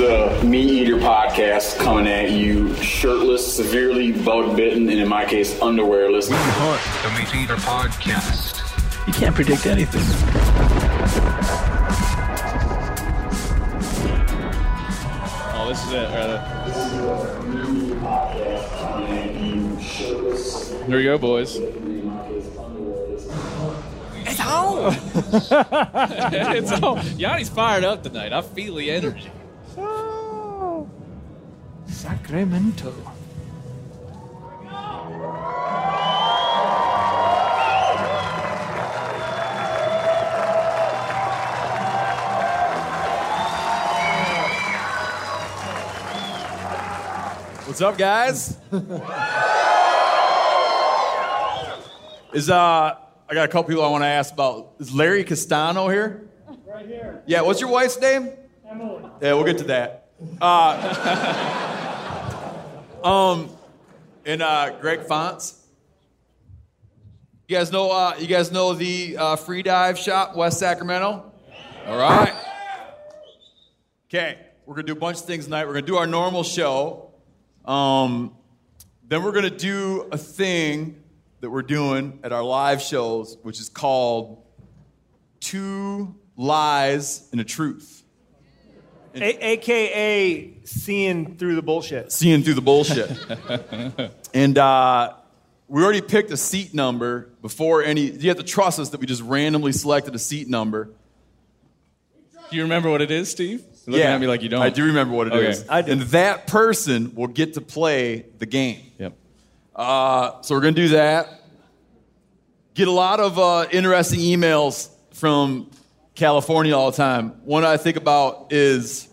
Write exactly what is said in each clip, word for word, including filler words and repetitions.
the Meat Eater podcast coming at you shirtless, severely bug-bitten, and in my case, underwearless. We hunt the Meat Eater podcast. You can't predict anything. Oh, this is it, right? Here we go, boys. It's on! It's on. Yanni's fired up tonight. I feel the energy. Oh, Sacramento. What's up, guys? Is uh, I got a couple people I want to ask about. Is Larry Castano here? Right here. Yeah. What's your wife's name? Emily. Yeah, we'll get to that. Uh, um, and uh, Greg Fonts. You guys know? Uh, you guys know the uh, free dive shop, West Sacramento? All right. Okay, we're gonna do a bunch of things tonight. We're gonna do our normal show. Um, then we're gonna do a thing that we're doing at our live shows, which is called Two Lies and a Truth. And A- AKA seeing through the bullshit. Seeing through the bullshit. And uh, we already picked a seat number before any... You have to trust us that we just randomly selected a seat number. Do you remember what it is, Steve? You're looking Yeah, at me like you don't. I do remember what it Okay. is. I do. And that person will get to play the game. Yep. Uh, so we're going to do that. Get a lot of uh, interesting emails from California all the time. One I think about is...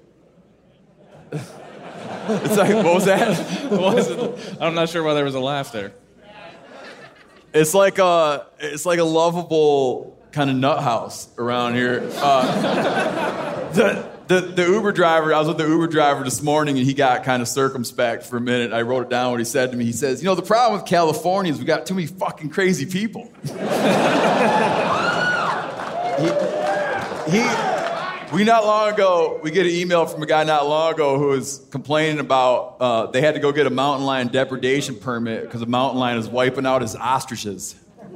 it's like, what was that? What was it? I'm not sure why there was a laugh there. It's like a, it's like a lovable kind of nut house around here. Uh, the, the the Uber driver, I was with the Uber driver this morning, and he got kind of circumspect for a minute. I wrote it down what he said to me. He says, you know, the problem with California is we got too many fucking crazy people. he, he, we not long ago, we get an email from a guy not long ago who was complaining about uh, they had to go get a mountain lion depredation permit because a mountain lion is wiping out his ostriches.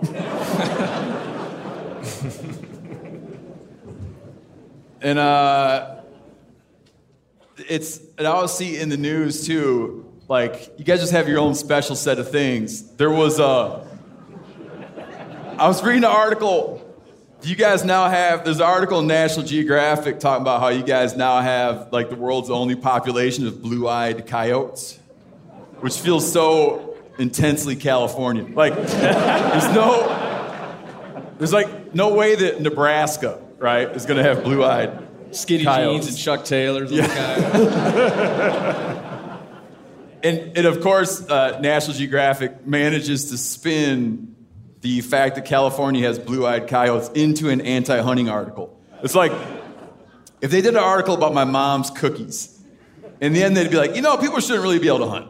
And uh, it's, and I always see in the news too, like, you guys just have your own special set of things. There was a, I was reading an article, you guys now have, there's an article in National Geographic talking about how you guys now have, like, the world's only population of blue-eyed coyotes, which feels so intensely California. Like, there's no, there's like no way that Nebraska, right, is going to have blue-eyed Skinny coyotes. jeans and Chuck Taylors. On Yeah. the guy. And, and of course, uh, National Geographic manages to spin the fact that California has blue-eyed coyotes into an anti-hunting article. It's like, if they did an article about my mom's cookies, in the end they'd be like, you know, people shouldn't really be able to hunt.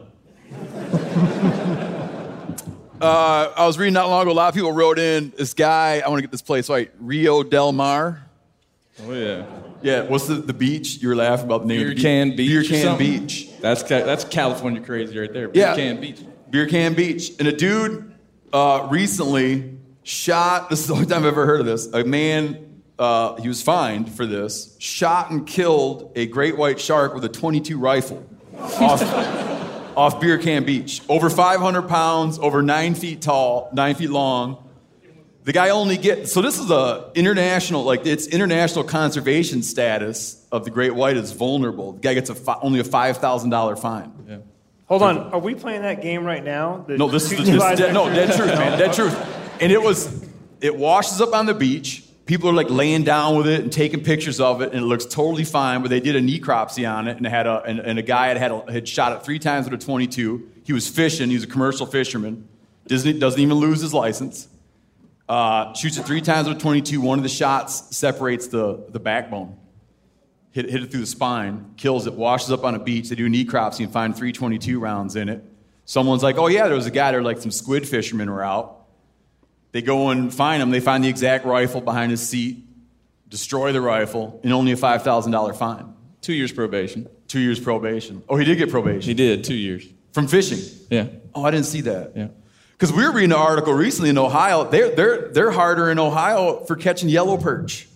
uh, I was reading not long ago, a lot of people wrote in, this guy, I want to get this place right, Rio Del Mar. Oh, yeah. Yeah, what's the, the beach? You were laughing about the name Beer of the Can beach. Beach Beer or Can something? Beach. That's ca- that's California crazy right there. Beer Yeah. Can Beach. Beer Can Beach. And a dude uh, recently shot, this is the only time I've ever heard of this, a man, uh, he was fined for this, shot and killed a great white shark with a twenty-two rifle off, off Beer Can Beach. Over five hundred pounds, over nine feet tall, nine feet long. The guy only gets, so this is a international, like it's international conservation status of the great white is vulnerable. The guy gets a fi- only a five thousand dollars fine. Yeah. Hold on. Are we playing that game right now? The No, this is two- the, two this, lies dead, and no, a dead truth? truth, man, dead truth. And it was, it washes up on the beach. People are like laying down with it and taking pictures of it, and it looks totally fine. But they did a necropsy on it, and it had a, and, and a guy had had, a, had shot it three times with a twenty-two. He was fishing. He was a commercial fisherman. Doesn't doesn't even lose his license. Uh, shoots it three times with a twenty-two. One of the shots separates the, the backbone. Hit, hit it through the spine, kills it, washes up on a beach. They do a necropsy and find three twenty-two rounds in it. Someone's like, oh, yeah, there was a guy there, like some squid fishermen were out. They go and find him. They find the exact rifle behind his seat, destroy the rifle, and only a five thousand dollars fine. Two years probation. Two years probation. Oh, he did get probation. He did, two years. From fishing? Yeah. Oh, I didn't see that. Yeah. Because we were reading an article recently in Ohio. They're, they're, they're harder in Ohio for catching yellow perch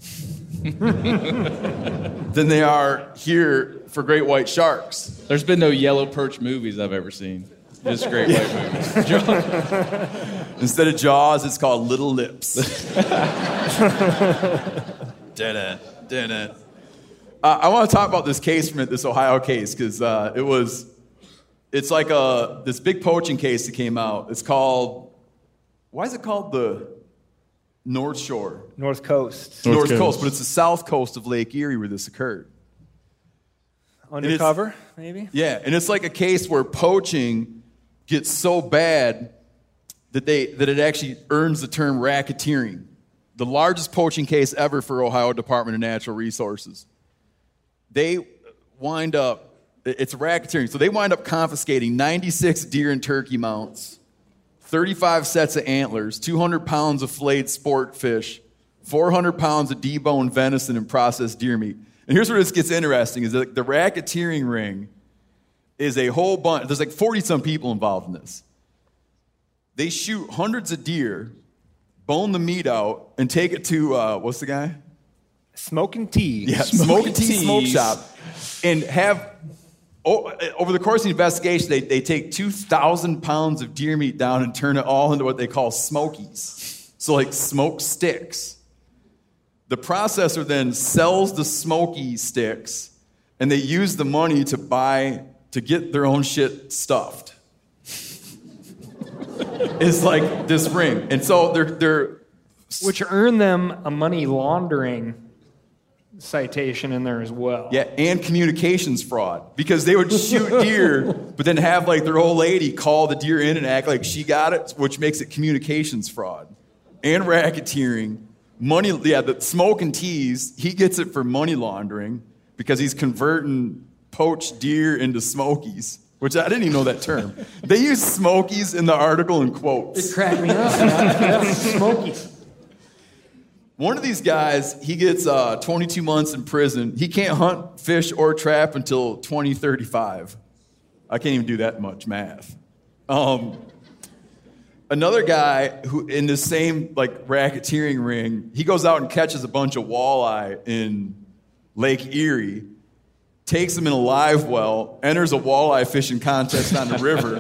than they are here for great white sharks. There's been no yellow perch movies I've ever seen. Just great white movies. Instead of Jaws, it's called Little Lips. Did it. Did it. Uh, I want to talk about this case from it, this Ohio case, because uh, it was, it's like a this big poaching case that came out. It's called, why is it called the North Shore? North Coast. North, North Coast. Coast, but it's the south coast of Lake Erie where this occurred. Undercover, maybe? Yeah, and it's like a case where poaching gets so bad that they that it actually earns the term racketeering. The largest poaching case ever for Ohio Department of Natural Resources. They wind up, it's racketeering, so they wind up confiscating ninety-six deer and turkey mounts, thirty-five sets of antlers, two hundred pounds of filleted sport fish, four hundred pounds of deboned venison and processed deer meat. And here's where this gets interesting, is that the racketeering ring is a whole bunch, there's like forty-some people involved in this. They shoot hundreds of deer, bone the meat out, and take it to, uh, what's the guy? Smoking Tea. Yeah, Smoking Tea Smoke Shop. And have, oh, over the course of the investigation, they, they take two thousand pounds of deer meat down and turn it all into what they call smokies. So like smoked sticks. The processor then sells the smoky sticks, and they use the money to buy, to get their own shit stuffed. It's like this ring. And so they're, they're... Which earned them a money laundering citation in there as well. Yeah, and communications fraud. Because they would shoot deer, but then have like their old lady call the deer in and act like she got it, which makes it communications fraud. And racketeering. Money, yeah, the Smoking Teas, he gets it for money laundering because he's converting poached deer into smokies, which I didn't even know that term. They use smokies in the article in quotes. It cracked me up. That's Smokies. One of these guys, he gets uh, twenty-two months in prison. He can't hunt, fish, or trap until twenty thirty-five. I can't even do that much math. Um, another guy who, in the same like racketeering ring, he goes out and catches a bunch of walleye in Lake Erie, takes them in a live well, enters a walleye fishing contest on the river,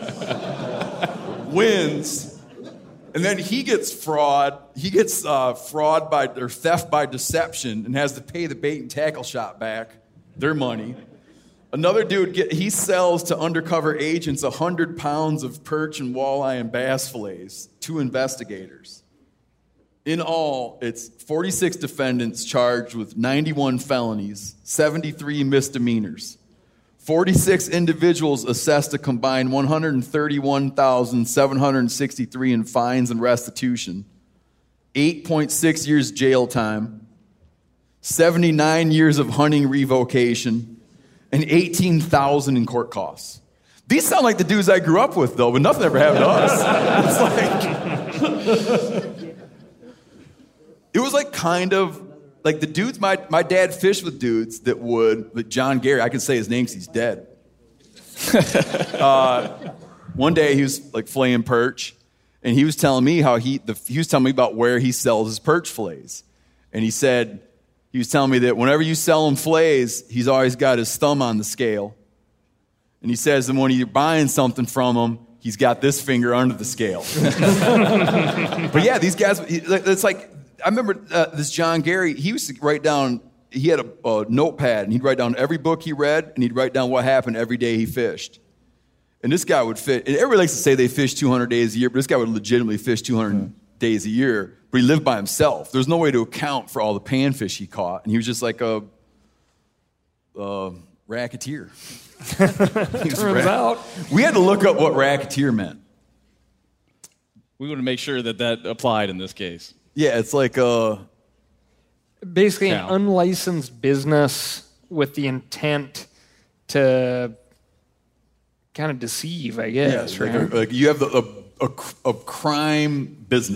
wins. And then he gets fraud. He gets uh, fraud by or theft by deception and has to pay the bait and tackle shop back their money. Another dude, get, he sells to undercover agents one hundred pounds of perch and walleye and bass fillets to investigators. In all, it's forty-six defendants charged with ninety-one felonies, seventy-three misdemeanors. forty-six individuals assessed a combined one hundred thirty-one thousand seven hundred sixty-three in fines and restitution, eight point six years jail time, seventy-nine years of hunting revocation, and eighteen thousand in court costs. These sound like the dudes I grew up with, though, but nothing ever happened to us. It's like, it was like kind of, like the dudes, my, my dad fished with dudes that would, like John Gary, I can say his name because he's dead. uh, one day he was like filleting perch, and he was telling me how he, the, he was telling me about where he sells his perch fillets. And he said, he was telling me that whenever you sell him fillets, he's always got his thumb on the scale. And he says that when you're buying something from him, he's got this finger under the scale. But yeah, these guys, it's like, I remember uh, this John Gary, he used to write down, he had a, a notepad, and he'd write down every book he read, and he'd write down what happened every day he fished. And this guy would fish, and everybody likes to say they fish two hundred days a year, but this guy would legitimately fish two hundred mm-hmm. days a year, but he lived by himself. There's no way to account for all the panfish he caught, and he was just like a, a racketeer. Turns rack- out. We had to look up what racketeer meant. We want to make sure that that applied in this case. Yeah, it's like uh basically Cow. an unlicensed business with the intent to kind of deceive, I guess. yeah, right? like, a, like you have the, a, a, a crime business.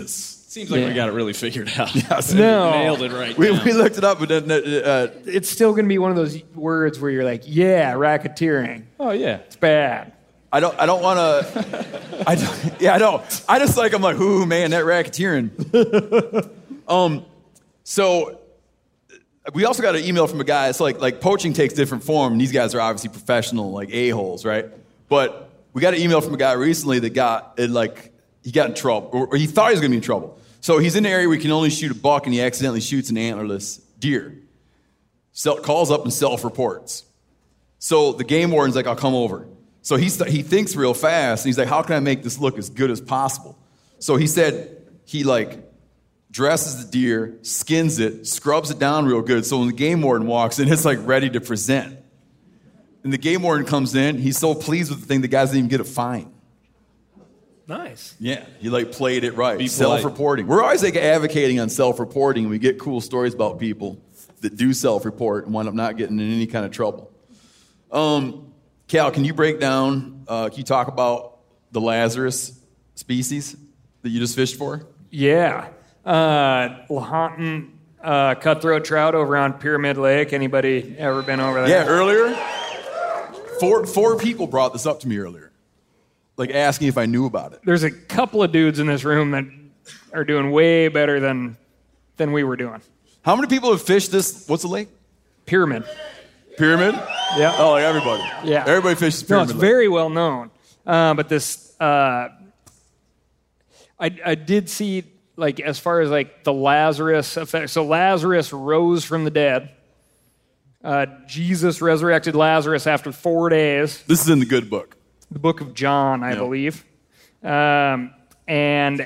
Seems like Yeah. we got it really figured out. Yes. No. Nailed it right We, now. we looked it up, but then, uh, It's still going to be one of those words where you're like, yeah, racketeering. Oh, yeah. It's bad. I don't. I don't want to. I don't, yeah, I don't. I just like. I'm like, ooh, man, that racketeering. um, so we also got an email from a guy. It's like like poaching takes different form. And these guys are obviously professional, like a holes, right? But we got an email from a guy recently that got it like he got in trouble, or, or he thought he was going to be in trouble. So he's in the area where you can only shoot a buck, and he accidentally shoots an antlerless deer. So, calls up and self-reports. So the game warden's like, I'll come over. So he, he thinks real fast, and he's like, how can I make this look as good as possible? So he said he, like, dresses the deer, skins it, scrubs it down real good, so when the game warden walks in, it's, like, ready to present. And the game warden comes in, he's so pleased with the thing, the guy doesn't even get a fine. Nice. Yeah, he, like, played it right. Be Self-reporting. We're always, like, advocating on self-reporting, and we get cool stories about people that do self-report and wind up not getting in any kind of trouble. Um... Cal, can you break down, uh, can you talk about the Lazarus species that you just fished for? Yeah. Uh, Lahontan uh, cutthroat trout over on Pyramid Lake. Anybody ever been over there? Yeah, earlier, four, four people brought this up to me earlier, like asking if I knew about it. There's a couple of dudes in this room that are doing way better than than we were doing. How many people have fished this, what's the lake? Pyramid. Pyramid? Yeah. Oh, like everybody. Yeah. Everybody fishes No, Pyramid it's Lake. very well known. Uh, but this, uh, I, I did see, like, as far as, like, the Lazarus effect. So Lazarus rose from the dead. Uh, Jesus resurrected Lazarus after four days. This is in the good book. The book of John, I Yeah. believe. Um, and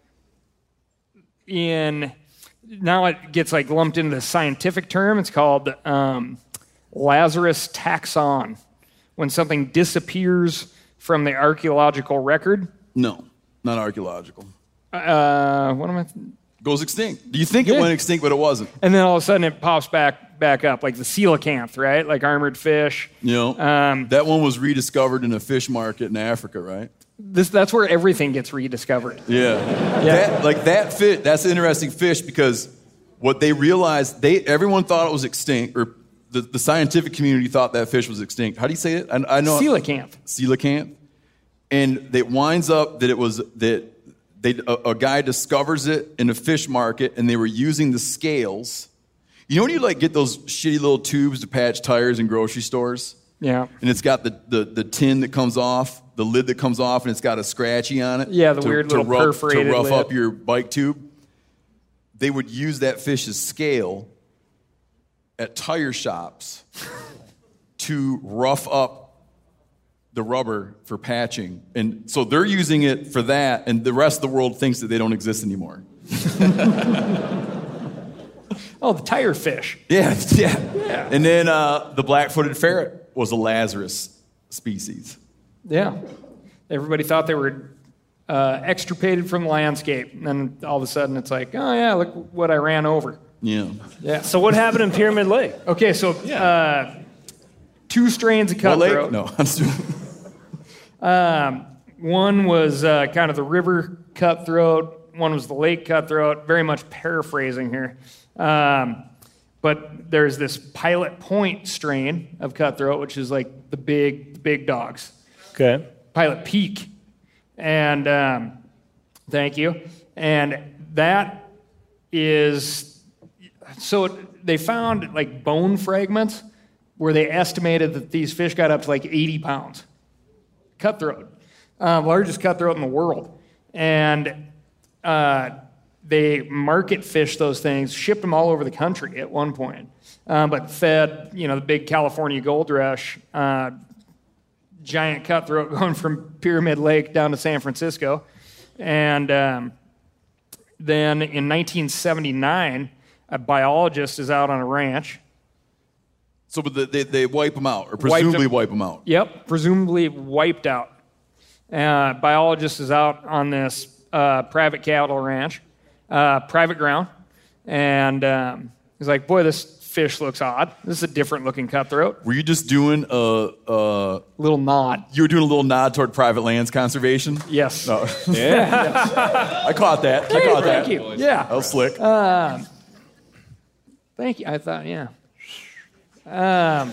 in, now it gets, like, lumped into the scientific term. It's called um, Lazarus taxon, when something disappears from the archaeological record. No, not archaeological. Uh, what am I? Th- Goes extinct. Do you think it Yeah. went extinct, but it wasn't? and then all of a sudden it pops back back up, like the coelacanth, right? Like armored fish. You know, Um, that one was rediscovered in a fish market in Africa, right? This that's where everything gets rediscovered. Yeah. Yeah. That, like that fish, that's an interesting fish because what they realized, they everyone thought it was extinct, or the, the scientific community thought that fish was extinct. How do you say it? I, I know. Coelacanth. Coelacanth. And it winds up that it was, that they, a, a guy discovers it in a fish market, and they were using the scales. You know when you like get those shitty little tubes to patch tires in grocery stores? Yeah. And it's got the, the, the tin that comes off, the lid that comes off, and it's got a scratchy on it. Yeah, the to, weird to little rough, perforated To rough lid. up your bike tube. They would use that fish's scale at tire shops to rough up the rubber for patching. And so they're using it for that, and the rest of the world thinks that they don't exist anymore. Oh, the tire fish. Yeah, yeah. yeah. And then uh, the black-footed ferret was a Lazarus species. Yeah. Everybody thought they were uh, extirpated from the landscape. And then all of a sudden it's like, oh, yeah, look what I ran over. Yeah. Yeah. So what happened in Pyramid Lake? Okay, so uh, two strains of What lake? cutthroat. No, I'm just Um, one was uh, kind of the river cutthroat. One was the lake cutthroat. Very much paraphrasing here. Um, but there's this Pilot Point strain of cutthroat, which is like the big, the big dogs. Okay. Pilot Peak. And um, thank you. And that is, so they found like bone fragments where they estimated that these fish got up to like eighty pounds. Cutthroat. Uh, largest cutthroat in the world. And uh, they market fish those things, shipped them all over the country at one point, uh, but fed, you know, the big California gold rush, uh, giant cutthroat going from Pyramid Lake down to San Francisco. And um, then in nineteen seventy-nine, a biologist is out on a ranch. So, but the, they, they wipe them out, or presumably them- wipe them out. Yep, presumably wiped out. Uh, biologist is out on this uh, private cattle ranch, uh, private ground, and um, he's like, boy, this fish looks odd. This is a different looking cutthroat. Were you just doing a, a Little nod. you were doing a little nod toward private lands conservation? Yes. No. Yeah. I caught that. I Hey, caught thank that. you. Yeah. That was slick. Thank you. I thought, yeah. Um,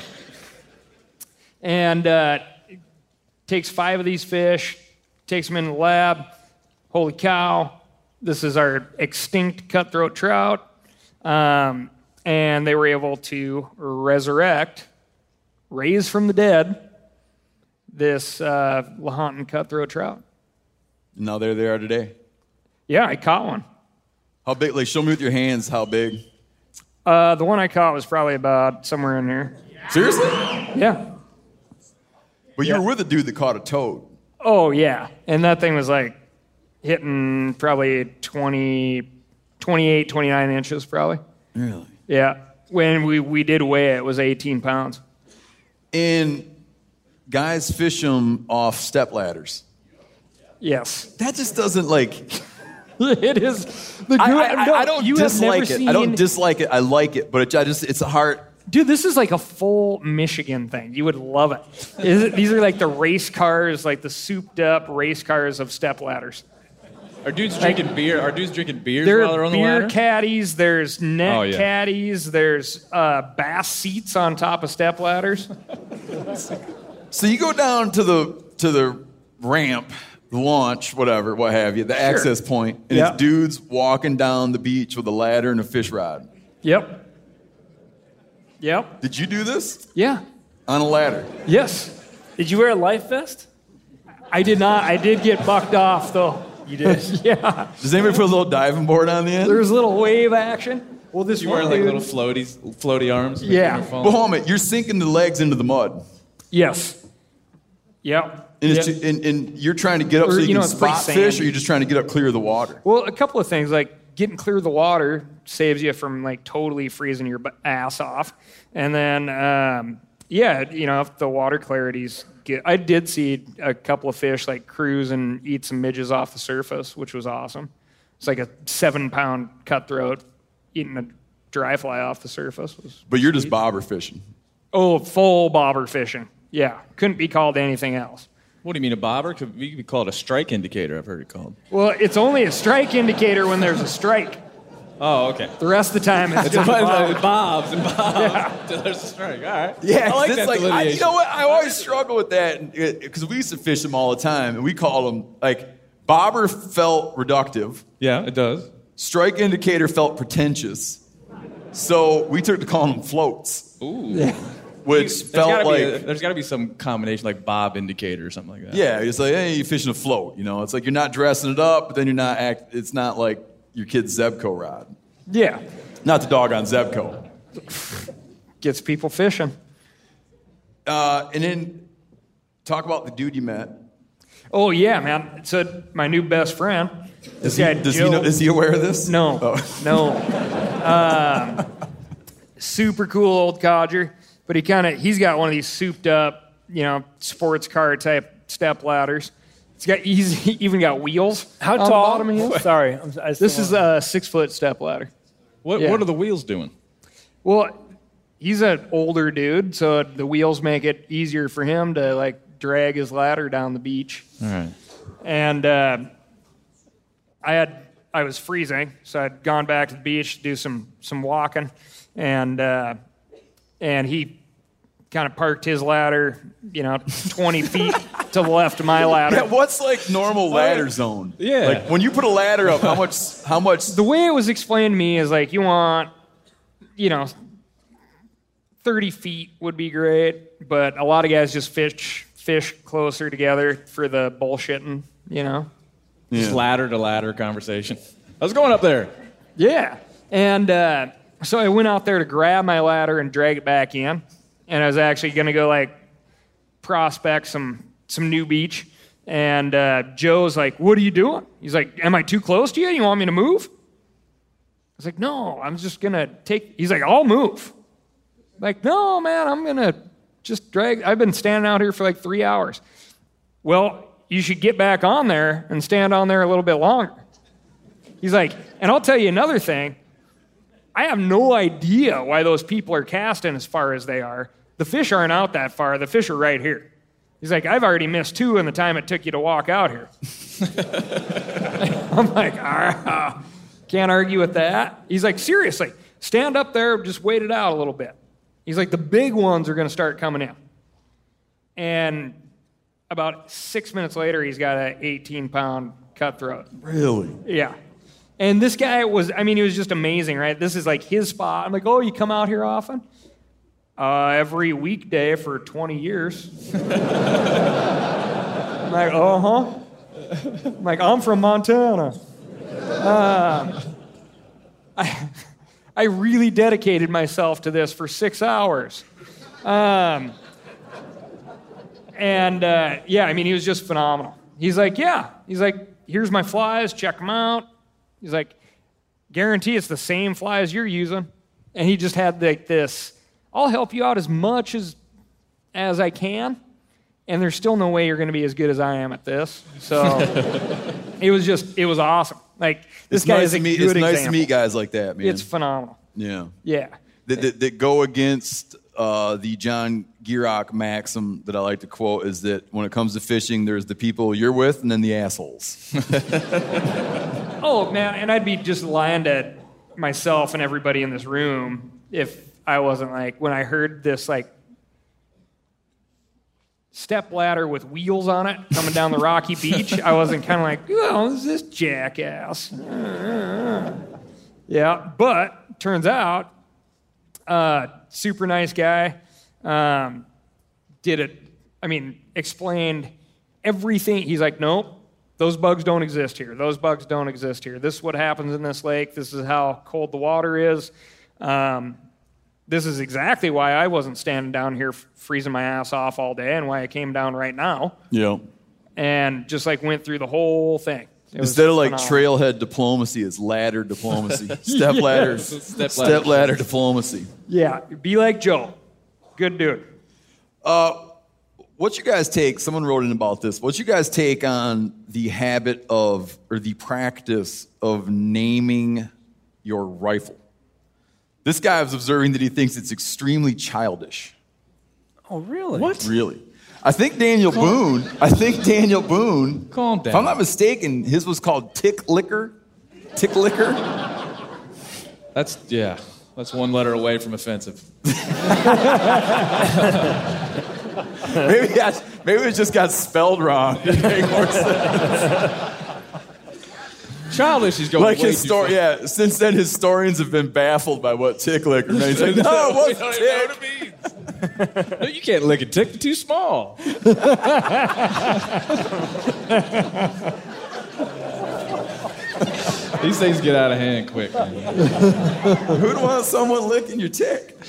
and uh, takes five of these fish, takes them in the lab. Holy cow. This is our extinct cutthroat trout. Um, and they were able to resurrect, raise from the dead, this uh, Lahontan cutthroat trout. Now there they are today. Yeah, I caught one. How big? Like, show me with your hands how big. Uh, the one I caught was probably about somewhere in here. Seriously? Yeah. But you Yeah. were with a dude that caught a toad. Oh, yeah. And that thing was like hitting probably twenty, twenty-eight, twenty-nine inches probably. Really? Yeah. When we, we did weigh it, it was eighteen pounds. And guys fish them off step ladders. Yes. That just doesn't like. It is. The I, good, I, I, no, I don't you have dislike never it. Seen, I don't dislike it. I like it, but it, I just it's a hard. Dude, this is like a full Michigan thing. You would love it. Is it these are like the race cars, like the souped up race cars of step ladders. Are dudes drinking beer? Are dudes drinking beers There while they're are on the beer ladder? caddies, there's net Oh, yeah. caddies, there's uh, bass seats on top of step ladders. So you go down to the to the ramp, the launch, whatever, what have you, the access point, and Yeah. it's dudes walking down the beach with a ladder and a fish rod. Yep. Yep. Did you do this Yeah. on a ladder? Yes. Did you wear a life vest? I did not. I did get bucked off, though. You did. Yeah. Does anybody put a little diving board on the end? There was a little wave action. Well, this You one wearing like dude- little floaties, floaty arms? Yeah. Making her fall? Well, hold on a minute. You're sinking the legs into the mud, Yes. Yep. and, it's Yep. ju- and, and you're trying to get up Or, so you, you know, can it's pretty spot fish, or sandy. you're just trying to get up clear of the water. Well, a couple of things, like getting clear of the water saves you from like totally freezing your bu- ass off. And then, um, yeah, you know, if the water clarity's good. I did see a couple of fish like cruise and eat some midges off the surface, which was awesome. It's like a seven pound cutthroat eating a dry fly off the surface. It was, But you're just bobber fishing. oh, full bobber fishing. Yeah, couldn't be called anything else. What do you mean, a bobber? Could be called a strike indicator, I've heard it called. Well, it's only a strike indicator when there's a strike. Oh, okay. The rest of the time, it's It's just a bobber. like bobs and bobs. Till there's a strike. All right. Yeah, I like 'cause that it's like, I, you delineation. know what? I always struggle with that because we used to fish them all the time, and we call them like bobber felt reductive, Yeah, it does. strike indicator felt pretentious, so we took to calling them floats, Ooh. which There's felt gotta like be a, there's got to be some combination like bob indicator or something like that. yeah, it's like hey, you're fishing a float. You know, it's like you're not dressing it up, but then you're not act. It's not like your kid's Zebco rod. Yeah. Not the dog on Zebco. Gets people fishing. Uh, and then talk about the dude you met. Oh yeah, man. So my new best friend. This Is he, guy does Joe. he know, is he aware of this? No, Oh. no. Um, super cool old codger, but he kind of he's got one of these souped up, you know, sports car type step ladders. He's got he's he even got wheels. How on the tall? bottom of his. Sorry. I'm, I This still is a six foot step ladder. What Yeah. What are the wheels doing? Well, he's an older dude, so the wheels make it easier for him to like drag his ladder down the beach. All right. And uh, I had I was freezing, so I'd gone back to the beach to do some some walking, and uh, and he kind of parked his ladder, you know, twenty feet to the left of my ladder. Yeah, what's like normal ladder zone? Yeah. Like when you put a ladder up, how much? How much? The way it was explained to me is like you want, you know, thirty feet would be great, but a lot of guys just fish fish closer together for the bullshitting, you know. Just ladder to ladder conversation. I was going up there. Yeah. And uh, so I went out there to grab my ladder and drag it back in. And I was actually going to go like prospect some some new beach. And uh, Joe's like, "What are you doing?" He's like, "Am I too close to you? You want me to move?" I was like, "No, I'm just going to take." He's like, "I'll move." I'm like, "No, man, I'm going to just drag. I've been standing out here for like three hours. Well, you should get back on there and stand on there a little bit longer. He's like, and I'll tell you another thing. I have no idea why those people are casting as far as they are. The fish aren't out that far. The fish are right here. He's like, I've already missed two in the time it took you to walk out here. I'm like, ah, can't argue with that. He's like, seriously, stand up there, just wait it out a little bit. He's like, the big ones are going to start coming in. And about six minutes later, he's got an eighteen-pound cutthroat. Really? Yeah. And this guy was, I mean, he was just amazing, right? This is like his spot. I'm like, oh, you come out here often? Uh, every weekday for twenty years. I'm like, uh-huh. I'm like, I'm from Montana. Uh, I, I really dedicated myself to this for six hours. Um, and, uh, yeah, I mean, he was just phenomenal. He's like, yeah. He's like, here's my flies, check them out. He's like, guarantee it's the same flies you're using. And he just had like this, I'll help you out as much as as I can, and there's still no way you're going to be as good as I am at this. So it was just, it was awesome. Like, this it's guy nice is a to meet, good It's nice example. to meet guys like that, man. It's phenomenal. Yeah. Yeah. That, that, that go against uh, the John Gierach maxim that I like to quote is that when it comes to fishing, there's the people you're with and then the assholes. Oh, man, and I'd be just lying to myself and everybody in this room if I wasn't like, when I heard this, like, step ladder with wheels on it coming down the rocky beach, I wasn't kind of like, oh, who's this jackass? Yeah, but turns out, uh, super nice guy, um, did it, I mean, explained everything. He's like, nope, those bugs don't exist here. Those bugs don't exist here. This is what happens in this lake. This is how cold the water is. Um, this is exactly why I wasn't standing down here f- freezing my ass off all day and why I came down right now. Yeah. And just like went through the whole thing. It was Instead of like phenomenal. trailhead diplomacy, it's ladder diplomacy. Step ladder. Step Step ladder. ladder diplomacy. Yeah, be like Joe. Good dude. Uh, what's you guys take? Someone wrote in about this. What's you guys take on the habit of, or the practice of naming your rifle? This guy was observing that he thinks it's extremely childish. Oh, really? What? Really? I think Daniel Boone, I think Daniel Boone, Calm down. if I'm not mistaken, his was called Tick Licker. Tick Licker? That's, yeah, that's one letter away from offensive. maybe, I, maybe it just got spelled wrong. It'd make more sense. Childish is going Like way his too story, far. yeah. Since then, historians have been baffled by what tick licker meant. He's like, no, it We wasn't don't even know tick. what it means. No, you can't lick a tick, they're too small. These things get out of hand quick, man. Who'd want someone licking your tick?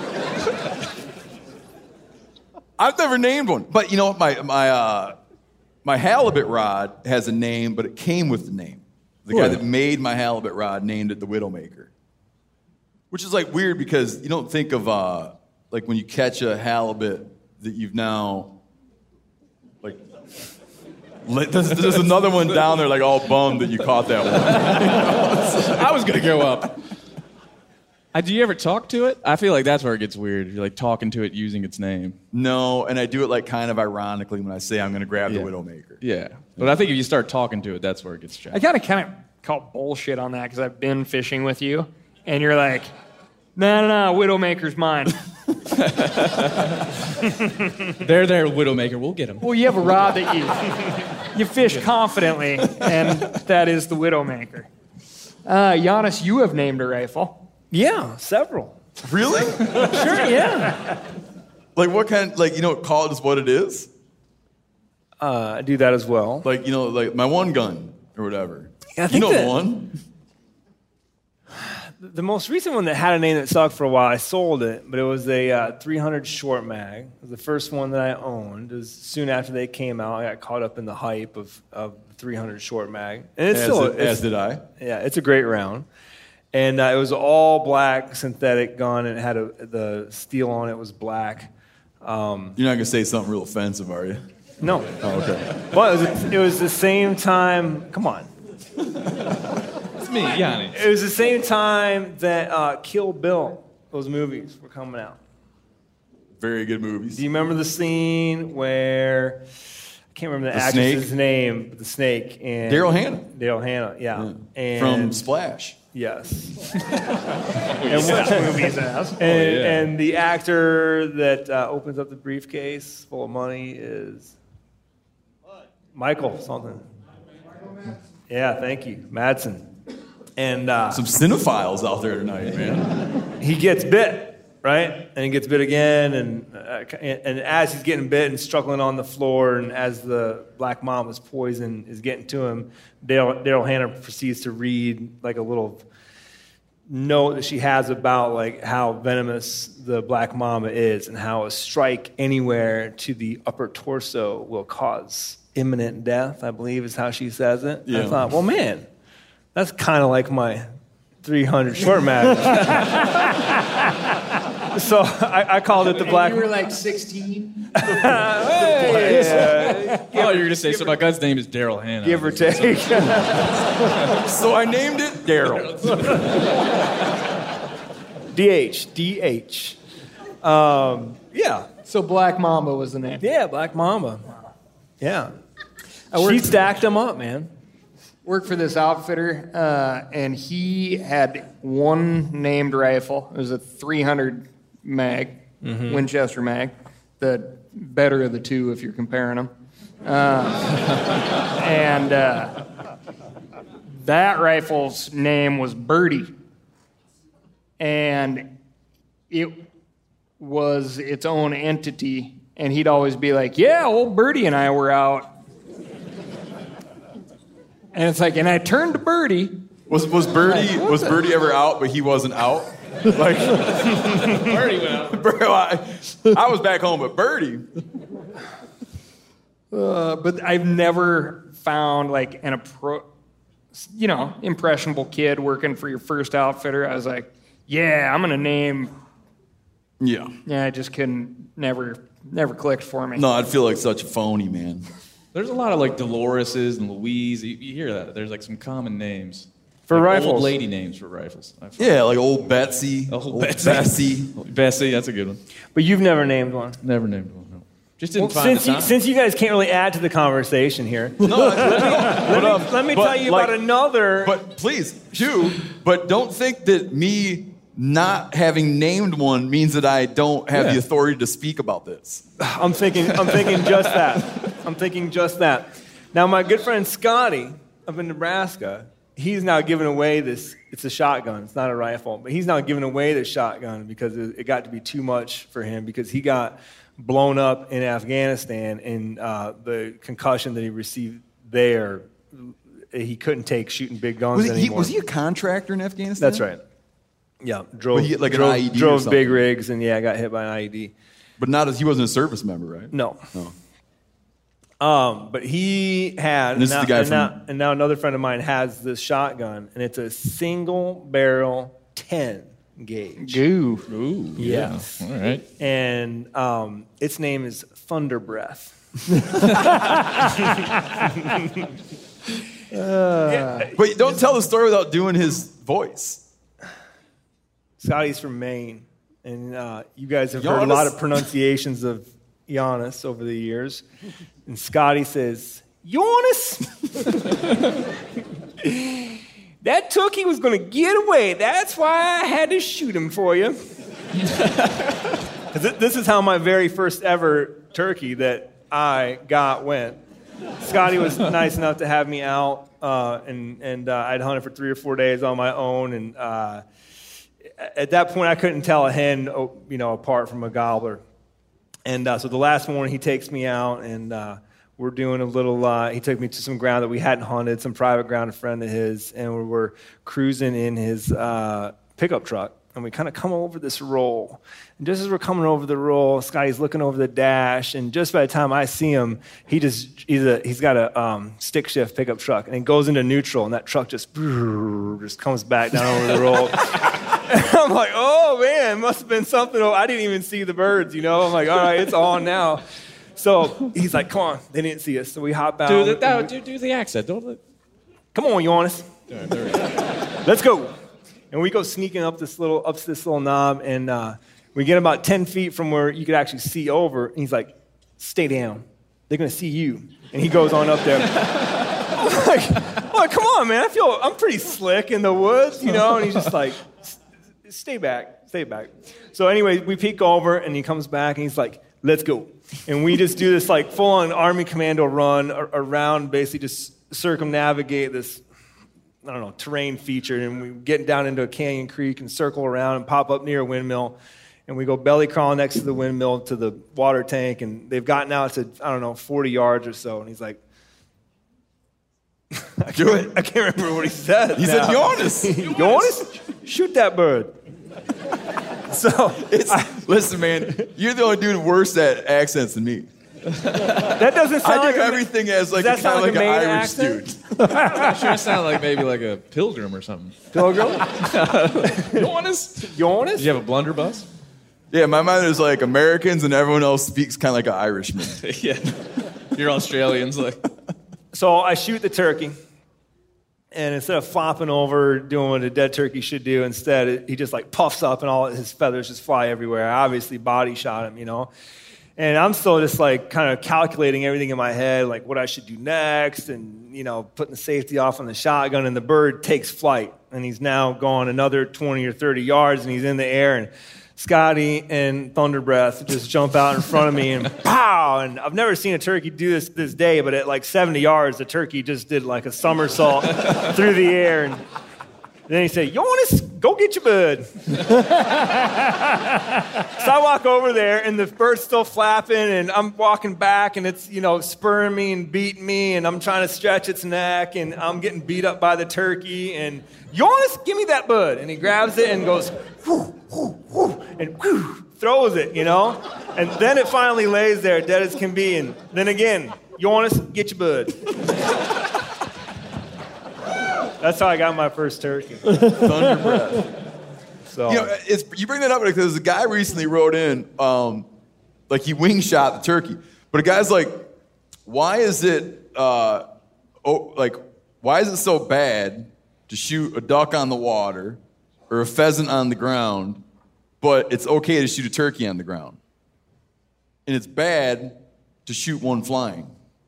I've never named one, but you know what? My my uh, my halibut rod has a name, but it came with the name. The guy What? that made my halibut rod named it the Widowmaker, which is like weird because you don't think of uh, like when you catch a halibut that you've now like. Let- There's, there's another one down there, like all bummed that you caught that one. I was gonna go up. Uh, do you ever talk to it? I feel like that's where it gets weird. You're like talking to it using its name. No, and I do it like kind of ironically when I say I'm going to grab Yeah. the Widowmaker. Yeah, but I think if you start talking to it, that's where it gets I challenging. gotta kind of call bullshit on that because I've been fishing with you, and you're like, no, no, no, Widowmaker's mine. They're their Widowmaker. We'll get them. Well, you have a rod that you you fish confidently, and that is the Widowmaker. Uh, Giannis, you have named a rifle. Yeah, several. Really? Sure, yeah. Like what kind? Like you know, call it as what it is. Uh, I do that as well. Like you know, like my one gun or whatever. I you think know that- the one. The most recent one that had a name that sucked for a while, I sold it, but it was a uh, three hundred short mag. It was the first one that I owned. It was soon after they came out, I got caught up in the hype of, of the three hundred short mag. And it's As, still, did, it's- as did I. Yeah, it's a great round. And uh, it was all black synthetic gun, and it had a, the steel on it was black. Um, You're not gonna say something real offensive, are you? no. Oh, okay. But it was, it was the same time, come on. It's me, Yanni. It was the same time that uh, Kill Bill, those movies were coming out. Very good movies. Do you remember the scene where I can't remember the, The actress's snake? name, but the snake and Daryl Hannah. Daryl Hannah, yeah. Yeah. And From Splash. yes. And what movies as? And, yeah. and the actor that uh, opens up the briefcase full of money is Michael something. Yeah, thank you, Madsen. And uh, Some cinephiles out there tonight, man. he gets bit, right? And he gets bit again, and uh, and as he's getting bit and struggling on the floor, and as the black mama's poison is getting to him, Daryl Daryl Hannah proceeds to read like a little note that she has about like how venomous the black mama is, and how a strike anywhere to the upper torso will cause imminent death, I believe is how she says it. Yeah. I thought, well, man, that's kind of like my three hundred short mag. So I, I called it the black. You were like sixteen. Hey, Oh, you're going to say, so my guy's name is Daryl Hannah. give or take. So I named it Daryl. D H, D H. Um, yeah, So Black Mamba was the name. yeah, Black Mamba. Yeah, I she worked, stacked them up, man. worked for this outfitter, uh, and he had one named rifle. It was a three hundred mag, Winchester mag, the better of the two if you're comparing them. Uh, and uh, that rifle's name was Birdie. And it was its own entity, and he'd always be like, yeah, old Birdie and I were out. And it's like, and I turned to Birdie. Was was Birdie was Birdie ever out, but he wasn't out? Like Birdie went out. I, I was back home, but Birdie. Uh, but I've never found like an appro- you know, impressionable kid working for your first outfitter. I was like, yeah, I'm gonna name. Yeah. Yeah, I just couldn't. Never, never clicked for me. No, I'd feel like such a phony, man. There's a lot of like Doloreses and Louise. You, you hear that? There's like some common names For like rifles. Old lady names for rifles. I find. Yeah, like old Betsy. Old old Betsy. Bessie. Bessie, that's a good one. But you've never named one. Never named one. No. Just didn't Well, find since the you, time. since you guys can't really add to the conversation here, let me, But, um, let me but, tell you like, about another. But please, Hugh, but don't think that me not having named one means that I don't have Yeah. the authority to speak about this. I'm thinking, I'm thinking just that. I'm thinking just that. Now, my good friend Scotty up in Nebraska, he's now giving away this. It's a shotgun. It's not a rifle, but he's now giving away this shotgun because it, it got to be too much for him because he got blown up in Afghanistan, and uh, the concussion that he received there, he couldn't take shooting big guns Was he, he, anymore. was he a contractor in Afghanistan? That's right. Yeah, drove, But he had, like, an drove, I E D or drove something. big rigs, and yeah, got hit by an I E D. But not as he wasn't a service member, right? No. No. Um, but he had, And this is now, the guy and, from- now, and now another friend of mine has this shotgun, and it's a single barrel ten gauge. Goo. Ooh, Yes. yeah. All right. And um, its name is Thunder Breath. But don't tell the story without doing his voice. Scotty's from Maine, and uh, you guys have heard a Giannis? lot of pronunciations of Giannis over the years. And Scotty says, Giannis? That tookie was going to get away. That's why I had to shoot him for you. 'Cause this is how my very first ever turkey that I got went. Scotty was nice enough to have me out, uh, and, and uh, I'd hunted for three or four days on my own, and uh, at that point, I couldn't tell a hen, you know, apart from a gobbler. And uh, so the last morning, he takes me out, and uh, we're doing a little. Uh, he took me to some ground that we hadn't hunted, some private ground, a friend of his, and we were cruising in his uh, pickup truck. And we kind of come over this roll. And just as we're coming over the roll, Scotty's looking over the dash. And just by the time I see him, he just he's, a, he's got a um, stick shift pickup truck. And it goes into neutral. And that truck just, just comes back down over the roll. And I'm like, oh, man, it must have been something. I didn't even see the birds, you know. I'm like, all right, it's on now. So he's like, come on. They didn't see us. So we hop out. Do the, no, do, do the accent. Don't. Let... Come on, Jonas. All right, there we go. let's go. And we go sneaking up this little, up this little knob, and uh, we get about ten feet from where you could actually see over. And he's like, stay down. They're going to see you. And he goes on up there. I'm like, I'm like, come on, man. I feel, I'm pretty slick in the woods, you know? And he's just like, stay back, stay back. So anyway, we peek over, and he comes back, and he's like, let's go. And we just do this like full-on Army Commando run around, basically just circumnavigate this, I don't know, terrain feature, and we get down into a canyon creek and circle around and pop up near a windmill, and we go belly crawl next to the windmill to the water tank, and they've gotten out to, I don't know, forty yards or so, and he's like, I Do it. I can't remember what he said. He now. said, Jonas. Jonas? Shoot that bird. So, It's, I, listen, man, you're the only dude worse at accents than me. that doesn't sound I like do a- everything as like does kind that of sound like, like a an Maine Irish accent? dude. I sure sound like maybe like a pilgrim or something. Pilgrim? Jonas? Jonas? Did you have a blunderbuss? Yeah, my mind is like Americans and everyone else speaks kind of like an Irishman. Yeah. You're Australians, like. So I shoot the turkey, and instead of flopping over, doing what a dead turkey should do, instead it, he just like puffs up and all his feathers just fly everywhere. I obviously body shot him, you know. And I'm still just like kind of calculating everything in my head, like what I should do next, and you know, putting the safety off on the shotgun, and the bird takes flight, and he's now gone another twenty or thirty yards, and he's in the air, and Scotty and Thunderbreath just jump out in front of me and pow! And I've never seen a turkey do this this day, but at like seventy yards, the turkey just did like a somersault through the air. And then he said, Jonas, go get your bird. So I walk over there, and the bird's still flapping, and I'm walking back, and it's, you know, spurring me and beating me, and I'm trying to stretch its neck, and I'm getting beat up by the turkey, and Jonas, give me that bird. And he grabs it and goes, whoo, whoo, whoo, and whoo, throws it, you know? And then it finally lays there, dead as can be, and then again, Jonas, get your bird. That's how I got my first turkey. Thunder breath. So, You know, it's, you bring that up because a guy recently wrote in, um, like he wing shot the turkey, but a guy's like, why is it, uh, oh, like, why is it so bad to shoot a duck on the water or a pheasant on the ground, but it's okay to shoot a turkey on the ground, and it's bad to shoot one flying?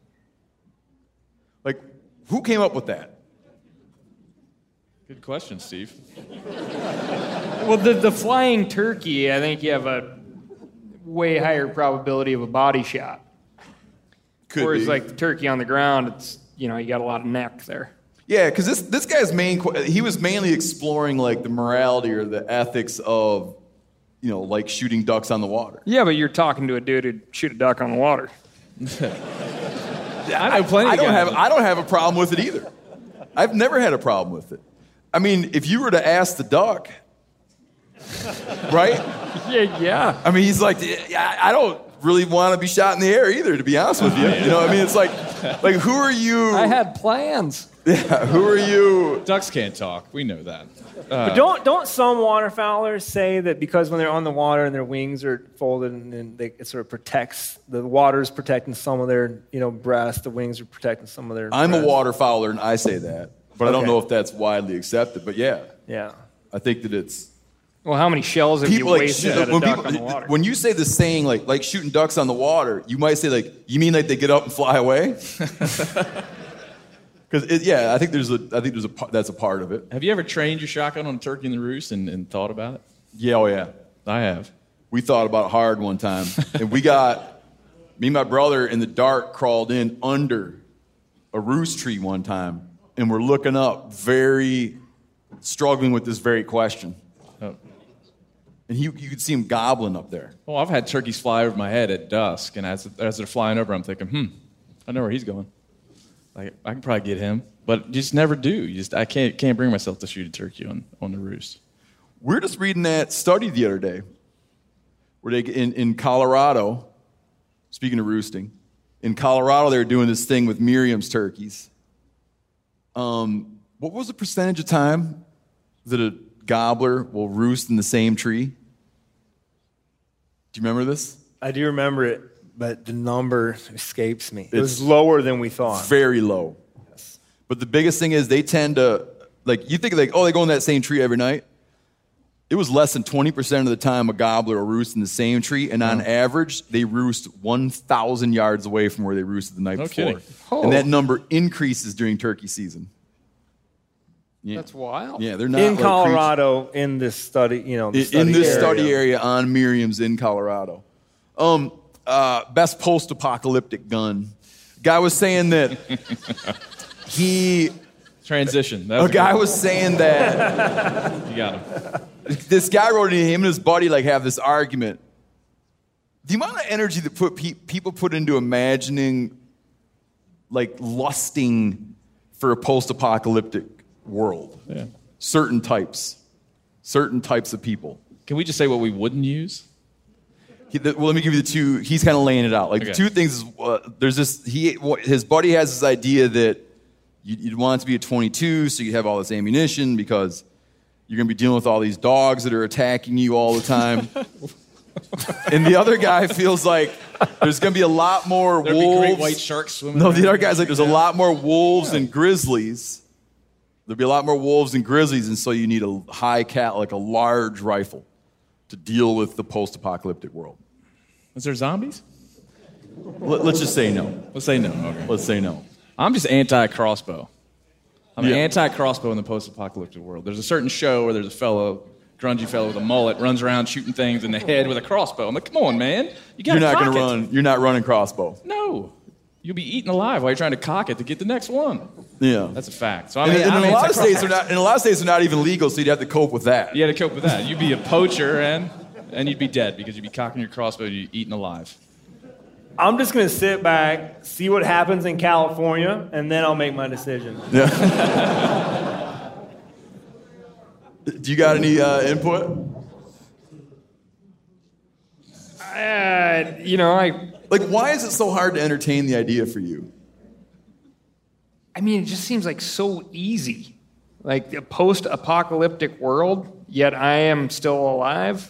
Like, who came up with that? Good question, Steve. Well, the, the flying turkey, I think you have a way higher probability of a body shot. Could Whereas, be. like the turkey on the ground, it's, you know, you got a lot of neck there. Yeah, because this this guy's main que- he was mainly exploring like the morality or the ethics of, you know, like shooting ducks on the water. Yeah, but you're talking to a dude who'd shoot a duck on the water. I know plenty I of don't guys. have I don't have a problem with it either. I've never had a problem with it. I mean, if you were to ask the duck, right? Yeah, yeah. I mean, he's like, yeah, I don't really want to be shot in the air either, to be honest with you. You know, I mean, it's like, like who are you? I had plans. Yeah, who are you? Ducks can't talk. We know that. but don't don't some waterfowlers say that because when they're on the water and their wings are folded and, and they, it sort of protects, the water's protecting some of their, you know, breast, the wings are protecting some of their I'm breast. a waterfowler, and I say that, but I don't Okay. know if that's widely accepted. But yeah, Yeah. I think that it's. Well, how many shells have you People like wasted shoot- at a when duck people on the water? when you say the saying like like shooting ducks on the water, you might say like you mean like they get up and fly away? Because yeah, I think there's a I think there's a pa- that's a part of it. Have you ever trained your shotgun on a turkey in the roost and, and thought about it? Yeah, oh yeah. I have. We thought about it hard one time, and we got me and my brother in the dark crawled in under a roost tree one time, and we're looking up, very struggling with this very question. Oh. And he, you could see him gobbling up there. Well, I've had turkeys fly over my head at dusk, and as, as they're flying over, I'm thinking, hmm, I know where he's going. Like, I can probably get him, but you just never do. You just I can't can't bring myself to shoot a turkey on, on the roost. We were just reading that study the other day, where they in, in Colorado, speaking of roosting, in Colorado they were doing this thing with Miriam's turkeys. Um, what was the percentage of time that a gobbler will roost in the same tree? Do you remember this? I do remember it, but the number escapes me. It It's was lower than we thought. Very low. But the biggest thing is they tend to like you think like, oh, they go in that same tree every night. It was less than twenty percent of the time a gobbler will roost in the same tree, and on average, they roost one thousand yards away from where they roosted the night No before. kidding. Oh. And that number increases during turkey season. Yeah. That's wild. Yeah, they're not In like Colorado, in this study, you know, the creatures- study in this area. study area on Miriam's in Colorado. Um, uh, best post-apocalyptic gun. Guy was saying that he. Transition. That A was guy good. was saying that. You got him. This guy wrote it, him and his buddy like have this argument. The amount of energy that put pe- people put into imagining, like lusting for a post-apocalyptic world. Yeah. Certain types, certain types of people. Can we just say what we wouldn't use? He, the, well, let me give you the two. He's kind of laying it out. Like Okay. the two things is uh, there's this. He his buddy has this idea that you'd, you'd want it to be a twenty-two, so you have all this ammunition because you're going to be dealing with all these dogs that are attacking you all the time. And the other guy feels like there's going to be a lot more There'd wolves. be great white sharks swimming No, around. the other guy's like there's a lot more wolves and grizzlies. There'll be a lot more wolves and grizzlies, and so you need a high cat, like a large rifle, to deal with the post-apocalyptic world. Is there zombies? Let, let's just say no. Let's say no. Okay. Let's say no. I'm just anti-crossbow. I'm Yeah. anti-crossbow in the post-apocalyptic world. There's a certain show where there's a fellow, grungy fellow with a mullet, runs around shooting things in the head with a crossbow. I'm like, come on, man. You got You're not going going to run. You're not running crossbow. No. You'll be eaten alive while you're trying to cock it to get the next one. Yeah. That's a fact. So I And, mean, and I'm in a lot of anti-crossbow. states, they're not. In a lot of states, they're not even legal, so you'd have to cope with that. You had to cope with that. You'd be a poacher and and you'd be dead because you'd be cocking your crossbow and you'd be eaten alive. I'm just going to sit back, see what happens in California, and then I'll make my decision. Yeah. Do you got any uh, input? Uh, you know, I Like, why is it so hard to entertain the idea for you? I mean, it just seems like so easy. Like a post-apocalyptic world, yet I am still alive.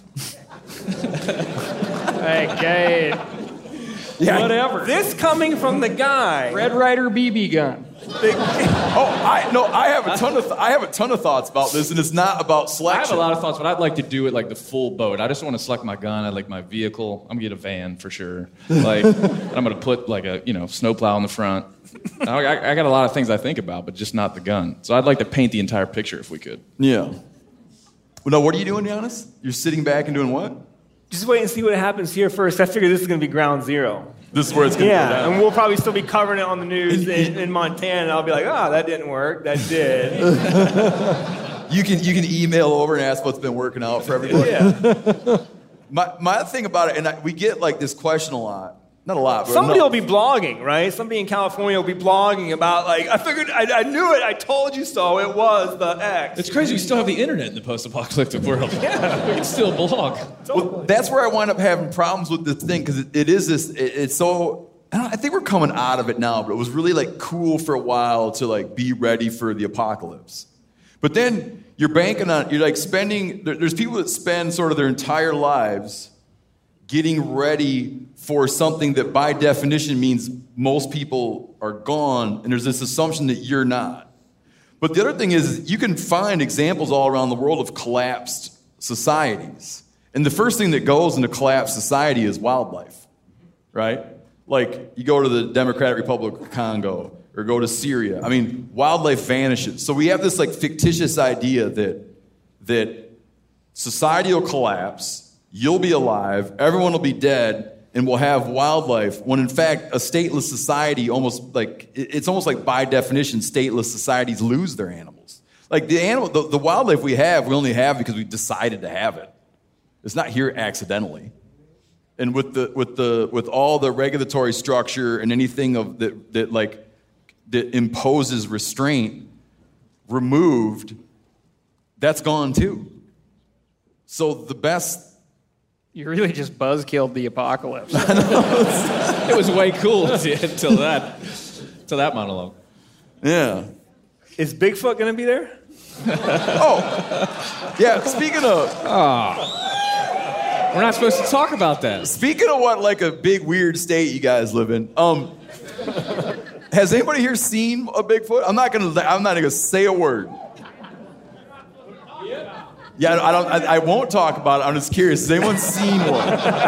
Like, I, Yeah. whatever. This coming from the guy. Red Ryder B B gun. Oh, I no. I have a ton of. I have a ton of thoughts about this, and it's not about I selection. have a lot of thoughts, but I'd like to do it like the full boat. I just want to select my gun. I'd like my vehicle. I'm gonna get a van for sure. Like, and I'm gonna put like a you know snowplow in the front. I, I, I got a lot of things I think about, but just not the gun. So I'd like to paint the entire picture if we could. Yeah. Well, now, what are you doing, Giannis? You're sitting back and doing what? Just wait and see what happens here first. I figure this is going to be ground zero. This is where it's going to go Yeah, down. and we'll probably still be covering it on the news in, in Montana, and I'll be like, oh, that didn't work. That did. You can you can email over and ask what's been working out for everybody. Yeah. My my thing about it, and I, we get like this question a lot. Not a lot, but Somebody no. will be blogging, right? Somebody in California will be blogging about, like, I figured, I, I knew it, I told you so, it was the X. It's crazy. We still have the internet in the post-apocalyptic world. Yeah, we can still blog. Well, that's where I wind up having problems with this thing because it, it is this. It, it's so. I, don't, I think we're coming out of it now, but it was really like cool for a while to like be ready for the apocalypse. But then you're banking on. You're like spending. There, there's people that spend sort of their entire lives getting ready for something that by definition means most people are gone, and there's this assumption that you're not. But the other thing is, you can find examples all around the world of collapsed societies. And the first thing that goes in a collapsed society is wildlife, right? Like, you go to the Democratic Republic of Congo or go to Syria. I mean, wildlife vanishes. So we have this, like, fictitious idea that that society will collapse, you'll be alive, everyone will be dead, and we'll have wildlife, when in fact a stateless society almost like, it's almost like by definition stateless societies lose their animals. Like the animal, the, the wildlife we have, we only have because we decided to have it. It's not here accidentally. And with the with the with all the regulatory structure and anything of that that like that imposes restraint removed, that's gone too. So the best. You really just buzzkilled the apocalypse. It was way cool until that, until that monologue. Yeah. Is Bigfoot going to be there? Oh, yeah. Speaking of We're not supposed to talk about that. speaking of what, like a big weird state you guys live in. Um, has anybody here seen a Bigfoot? I'm not gonna. I'm not gonna say a word. Yeah, I don't. I, I won't talk about it. I'm just curious. Has anyone seen one?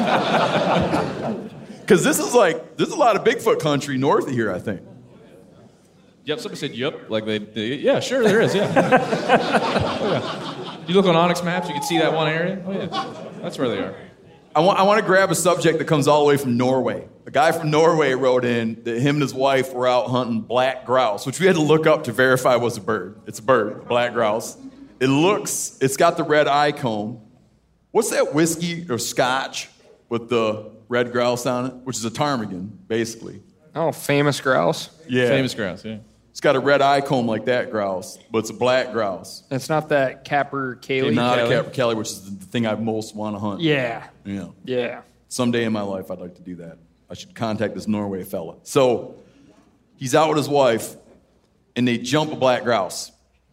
Because this is like there's a lot of Bigfoot country north of here, I think. Yep, somebody said yep. Like they, they yeah, sure there is, yeah. Oh, yeah. You look on Onyx maps, you can see that one area. Oh yeah, that's where they are. I want, I want to grab a subject that comes all the way from Norway. A guy from Norway wrote in that him and his wife were out hunting black grouse, which we had to look up to verify was a bird. It's a bird, black grouse. It looks, it's got the red eye comb. What's that whiskey or scotch with the red grouse on it? Which is a ptarmigan, basically. Oh, famous grouse. Yeah. Famous grouse, yeah. It's got a red eye comb like that grouse, but it's a black grouse. It's not that Capper Cayley. Not a Capper Cayley, which is the thing I most want to hunt. Yeah. Yeah. Yeah. Someday in my life, I'd like to do that. I should contact this Norway fella. So he's out with his wife, and they jump a black grouse.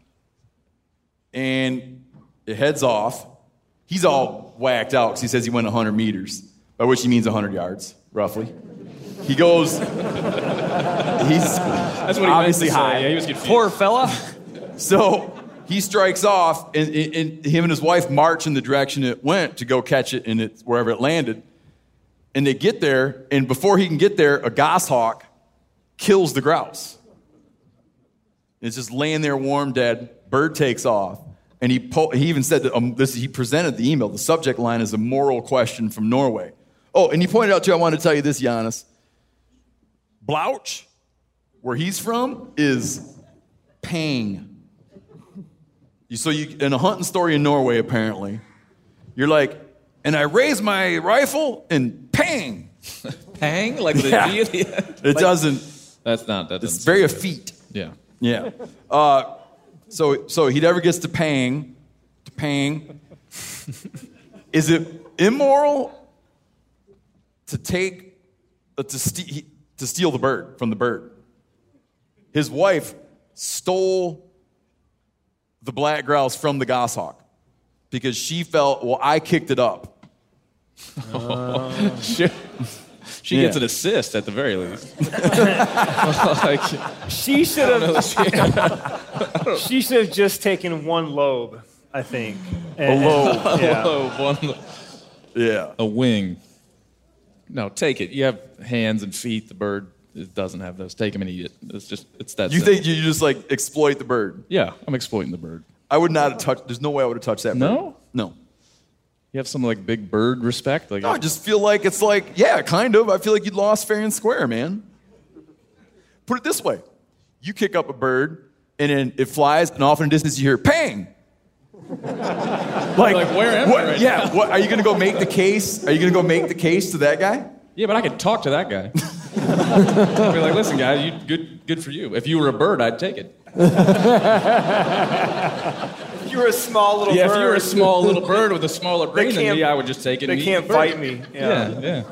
And it heads off. He's all whacked out because he says he went one hundred meters, by which he means one hundred yards, roughly. He goes, he's That's what he obviously meant to say. high. Yeah, he was confused. Poor fella. So he strikes off, and, and, and him and his wife march in the direction it went to go catch it in it, wherever it landed. And they get there, and before he can get there, a goshawk kills the grouse. It's just laying there warm, dead. Bird takes off. And he po- he even said that um, this. He presented the email. The subject line is a moral question from Norway. Oh, and he pointed out, too, I want to tell you this, Giannis. Blouch, where he's from, is pang. So you, in a hunting story in Norway, apparently, you're like, and I raised my rifle and pang. Pang? Like the Yeah. deity? It Like- doesn't, That's not, that it's doesn't. very effete. Yeah. Yeah. Uh, so so he never gets to pang. To pang. Is it immoral to take, uh, to, ste- to steal the bird from the bird? His wife stole the black grouse from the goshawk because she felt, well, I kicked it up. She, she Yeah. gets an assist at the very least. Like, She should have. She should have just taken one lobe, I think. A lobe. Yeah. oh, one, Yeah. a wing. No, take it. You have hands and feet. The bird it doesn't have those. Take them and eat it. It's just, it's that You simple. think you just like exploit the bird? Yeah, I'm exploiting the bird. I would not have touched, there's no way I would have touched that bird. No? No. You have some like big bird respect? Like, No, I just feel like it's like, yeah, kind of. I feel like you lost fair and square, man. Put it this way. You kick up a bird, and then it flies, and off in the distance you hear, pang! like, like, where am I what, right yeah, what, are you going to go make the case? Are you going to go make the case to that guy? yeah, but I could talk to that guy. I'd be like, listen, guy, you, good, good for you. If you were a bird, I'd take it. If you were a small little Yeah, bird. if you were a small little bird with a smaller brain than can't- me, I would just take it. They and eat can't the bird. fight me. Yeah, yeah.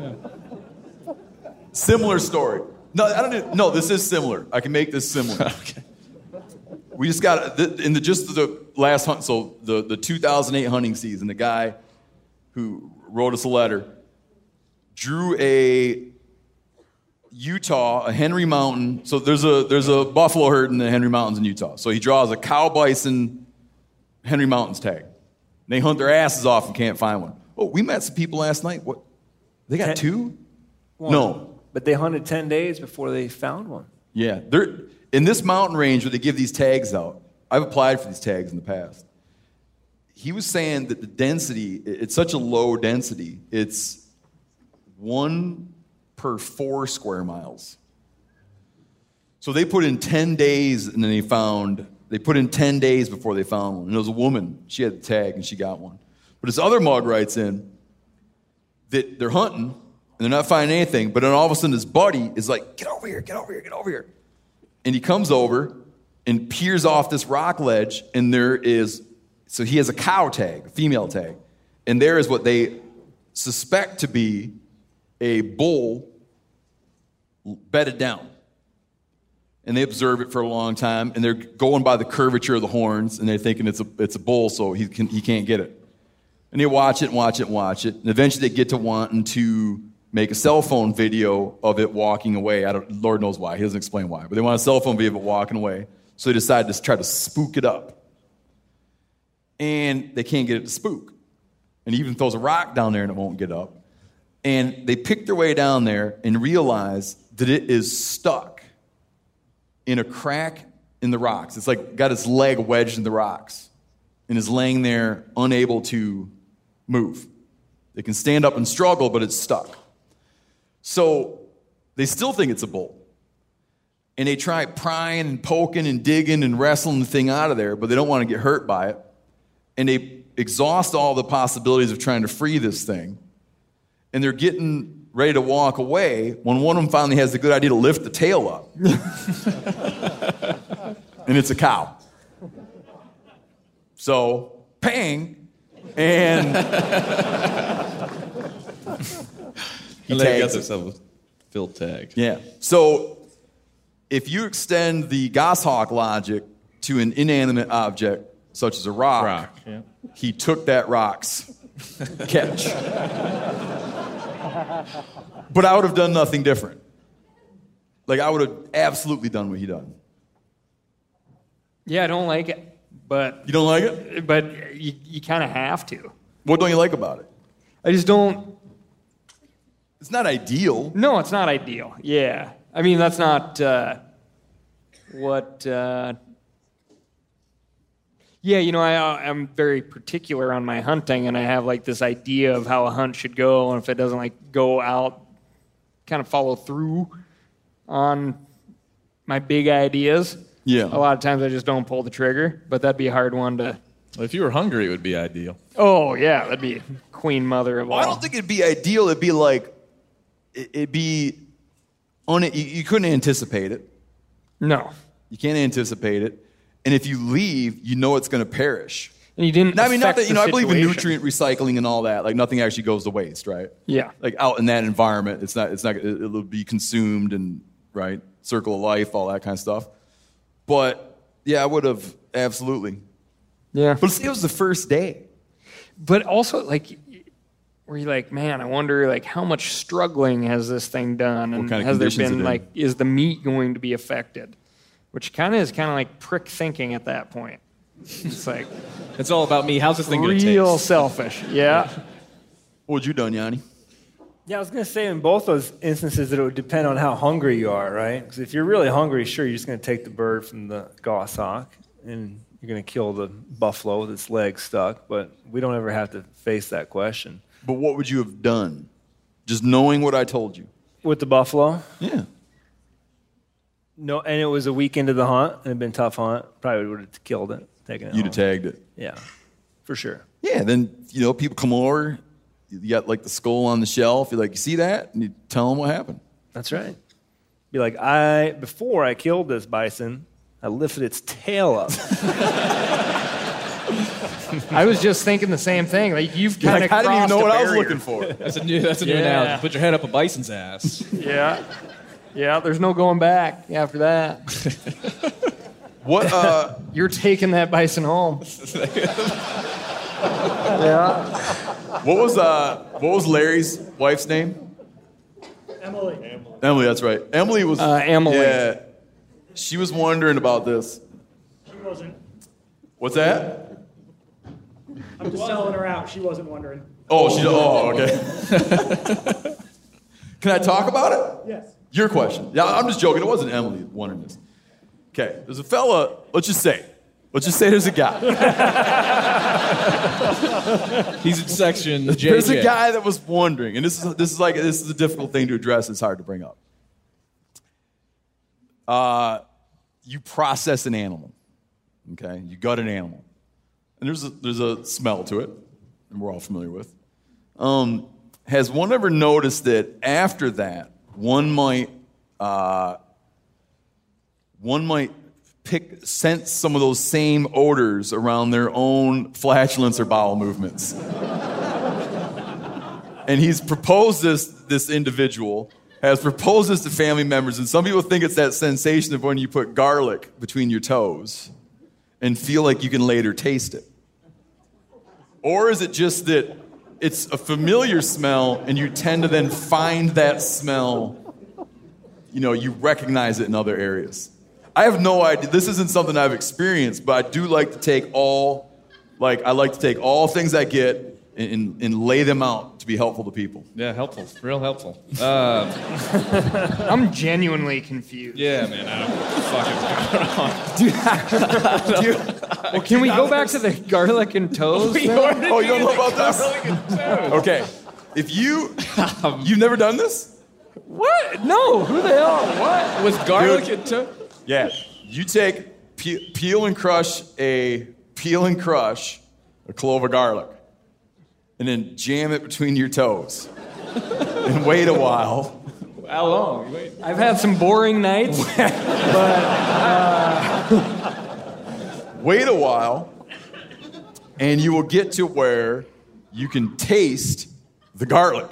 Similar story. No, I don't. Know, no, this is similar. I can make this similar. Okay. We just got in the just the last hunt. So the the two thousand eight hunting season, the guy who wrote us a letter drew a Utah, a Henry Mountain. So there's a there's a buffalo herd in the Henry Mountains in Utah. So he draws a cow bison Henry Mountains tag. They hunt their asses off and can't find one. Oh, we met some people last night. What? They got Ten- two? One. No. But they hunted ten days before they found one. Yeah, they're in this mountain range where they give these tags out. I've applied for these tags in the past. He was saying that the density, it's such a low density, it's one per four square miles. So they put in ten days and then they found, they put in ten days before they found one. And it was a woman, she had the tag and she got one. But this other mug writes in that they're hunting, and they're not finding anything, but then all of a sudden his buddy is like, get over here, get over here, get over here. And he comes over and peers off this rock ledge, and there is, so he has a cow tag, a female tag, and there is what they suspect to be a bull bedded down. And they observe it for a long time, and they're going by the curvature of the horns, and they're thinking it's a, it's a bull, so he, can, he can't get it. And they watch it and watch it and watch it, and eventually they get to wanting to make a cell phone video of it walking away. I don't, Lord knows why. He doesn't explain why. But they want a cell phone video of it walking away. So they decide to try to spook it up. and they can't get it to spook. And he even throws a rock down there and it won't get up. And they pick their way down there and realize that it is stuck in a crack in the rocks. It's like got its leg wedged in the rocks and is laying there unable to move. They can stand up and struggle, but it's stuck. So they still think it's a bolt. And they try prying and poking and digging and wrestling the thing out of there, but they don't want to get hurt by it. And they exhaust all the possibilities of trying to free this thing. And they're getting ready to walk away when one of them finally has the good idea to lift the tail up. And it's a cow. So, pang, and he and they got tags it. themselves a field tag. Yeah. So, if you extend the goshawk logic to an inanimate object, such as a rock, Rock, yeah. he took that rock's catch. But I would have done nothing different. Like, I would have absolutely done what he done. Yeah, I don't like it, but You don't like it? but you, you kind of have to. What don't you like about it? I just don't. It's not ideal. No, it's not ideal. Yeah, I mean that's not uh, what. Uh, yeah, you know, I, I'm very particular on my hunting, and I have like this idea of how a hunt should go, and if it doesn't like go out, kind of follow through on my big ideas. Yeah. A lot of times I just don't pull the trigger, but that'd be a hard one to. If you were hungry, it would be ideal. Oh yeah, that'd be queen mother of all. Well, I don't think it'd be ideal. It'd be like, it- it'd be, un- you, you couldn't anticipate it. No, You can't anticipate it. And if you leave, you know it's going to perish. and you didn't. Now, I mean, not affect that, you know, the I believe in situation. nutrient recycling and all that. Like, nothing actually goes to waste, right? Yeah. Like, out in that environment, it's not, it's not, it- it'll be consumed and, right? Circle of life, all that kind of stuff. But, yeah, I would have, absolutely. Yeah. But see, it was the first day. But also, like, where you're like, man, I wonder, like, how much struggling has this thing done, and kind of has there conditions it been, in? like, is the meat going to be affected? Which kind of is kind of like prick thinking at that point. It's like It's all about me. How's this thing going to real taste? selfish. Yeah. What would you done, Yanni? Yeah, I was going to say in both those instances that it would depend on how hungry you are, right? Because if you're really hungry, sure, you're just going to take the bird from the goshawk and you're going to kill the buffalo with its leg stuck, but we don't ever have to face that question. But what would you have done? Just knowing what I told you. With the buffalo, Yeah. no, and it was a week into the hunt, and it had been a tough hunt, probably would have killed it, taken it You'd home. have tagged it. Yeah, for sure. Yeah, then, you know, people come over. You got, like, the skull on the shelf. You're like, you see that? And you tell them what happened. That's right. Be like, I before I killed this bison, I lifted its tail up. I was just thinking the same thing. Like, you've You're kind like, of I didn't even know what I was barrier. looking for. That's a new, that's a new Yeah. analogy. Put your head up a bison's ass. Yeah. Yeah, there's no going back after that. What, uh, You're taking that bison home. Yeah. what was, uh, what was Larry's wife's name? Emily. Emily, that's right. Emily was, Uh, Emily. yeah, she was wondering about this. She wasn't. What's that? I'm just selling her out. She wasn't wondering. Oh, she, oh, okay. Can I talk about it? Yes. Your question. Yeah, I'm just joking. It wasn't Emily wondering this. Okay, there's a fella, let's just say, let's just say there's a guy. He's in section J J. There's a guy that was wondering, and this is this is like this is a difficult thing to address. It's hard to bring up. Uh, you process an animal, okay? You gut an animal, and there's a, there's a smell to it, and we're all familiar with. Um, has one ever noticed that after that, one might uh, one might pick sense some of those same odors around their own flatulence or bowel movements? And he's proposed this, this individual has proposed this to family members, and some people think it's that sensation of when you put garlic between your toes and feel like you can later taste it. Or is it just that it's a familiar smell and you tend to then find that smell, you know, you recognize it in other areas? I have no idea. This isn't something I've experienced, but I do like to take all Like, I like to take all things I get and, and, and lay them out to be helpful to people. Yeah, helpful. Real helpful. Uh, I'm genuinely confused. yeah, man. I don't know what the fuck is going on. Dude, Well, can we go back to the garlic and toast? We thing? already oh, you don't know did about this? garlic and toast. Okay. If you, you've never done this? What? No. Who the hell? What? With garlic Dude. and toast? Yeah. You take, pe- peel and crush a, peel and crush a clove of garlic. And then jam it between your toes. And wait a while. How long? Wait. I've had some boring nights, but Wait a while. And you will get to where you can taste the garlic.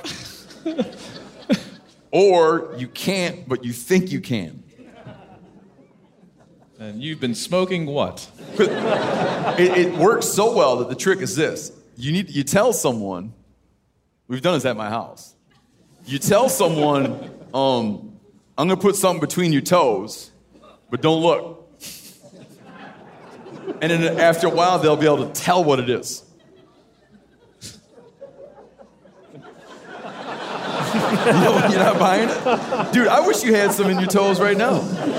Or you can't, but you think you can. And you've been smoking what? It, it works so well that the trick is this. You need you tell someone, we've done this at my house. You tell someone, um, I'm gonna put something between your toes, but don't look. And then after a while, they'll be able to tell what it is. You know, you're not buying it? Dude, I wish you had some in your toes right now.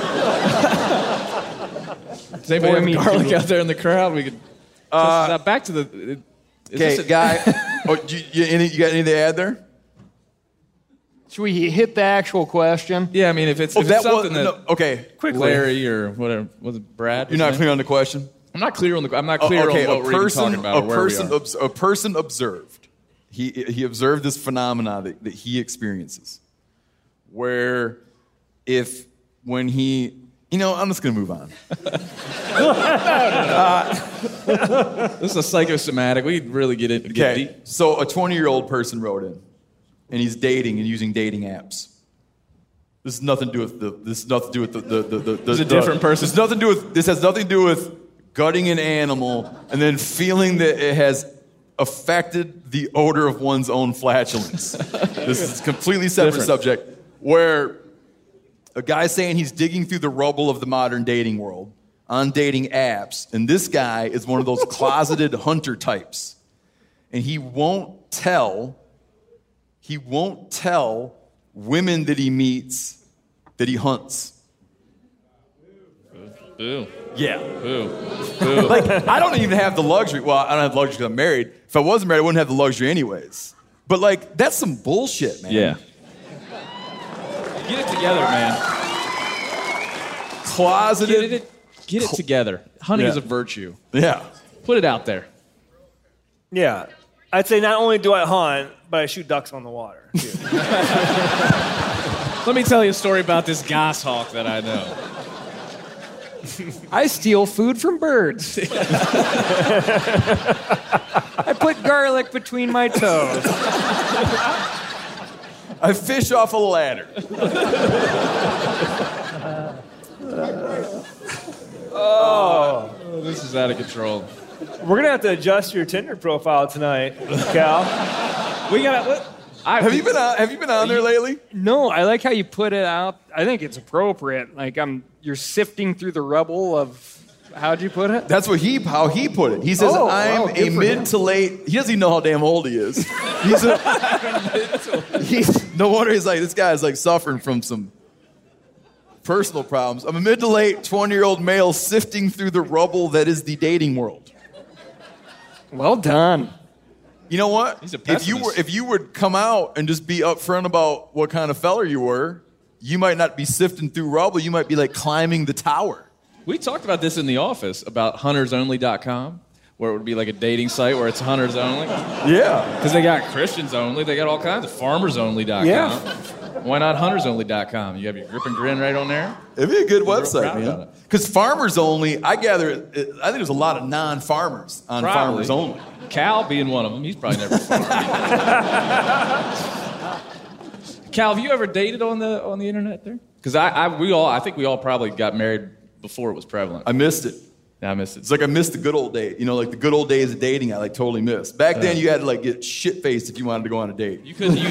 Does anybody Or have me garlic too. out there in the crowd? We could. Uh, now back to the. Is Okay, this a- guy. Oh, you, you, any, you got anything to add there? should we hit the actual question? Yeah, I mean, if it's, Oh, if it's that was, something that no, okay. Larry or whatever, was it Brad? You're not clear on the question? I'm not clear on the. I'm not Oh, clear okay, on what a we're even person, talking about. a or where person, we are. obs- a person observed. He he observed this phenomena that, that he experiences, where if when he, you know, I'm just gonna move on. This is a psychosomatic. We really get it. Get Okay, deep. so a twenty-year-old person wrote in, and he's dating and using dating apps. This has nothing to do with the. This has nothing to do with the. the, the, the, the It's a different the- person. This has nothing to do with. This has nothing to do with gutting an animal and then feeling that it has affected the odor of one's own flatulence. This is a completely separate Different. subject. Where a guy's saying he's digging through the rubble of the modern dating world on dating apps, and this guy is one of those closeted hunter types, and he won't tell. He won't tell women that he meets that he hunts. Boo. Yeah. Boo. Boo. Like, I don't even have the luxury. Well, I don't have the luxury because I'm married. If I wasn't married, I wouldn't have the luxury anyways. But, like, that's some bullshit, man. Yeah. Get it together, man. Closeted. Get it, get it together. Hunting Yeah. is a virtue. Yeah. Put it out there. Yeah. I'd say not only do I hunt, but I shoot ducks on the water, too. Let me tell you a story about this goshawk that I know. I steal food from birds. I put garlic between my toes. I fish off a ladder. Oh, this is out of control. We're going to have to adjust your Tinder profile tonight, Cal. We got what? I, Have you been on, have you been on there lately? No, I like how you put it out. I think it's appropriate. Like I'm, you're sifting through the rubble of. How'd you put it? That's what he how he put it. He says, Oh, I'm wow, a good for mid him. to late. He doesn't even know how damn old he is. He's a, he's, no wonder he's like, this guy's like suffering from some personal problems. I'm a mid to late twenty-year-old male sifting through the rubble that is the dating world. Well done. You know what? He's a if you were pessimist. if you would come out and just be upfront about what kind of feller you were, you might not be sifting through rubble. You might be like climbing the tower. We talked about this in the office about hunters only dot com, where it would be like a dating site where it's hunters only. Yeah. Because they got Christians only, they got all kinds of farmers only dot com. Yeah. Why not hunters only dot com? You have your grip and grin right on there. It'd be a good real website, proud about man. it. Because farmers only, I gather, it, I think there's a lot of non-farmers on Probably. farmers only. Cal being one of them. He's probably never farmed. Cal, have you ever dated on the on the internet there? Because I, I we all I think we all probably got married before it was prevalent. I missed it. Yeah, I missed it. It's like I missed the good old days. You know, like the good old days of dating. I like totally missed. Back then, you had to like get shit faced if you wanted to go on a date. You couldn't. You,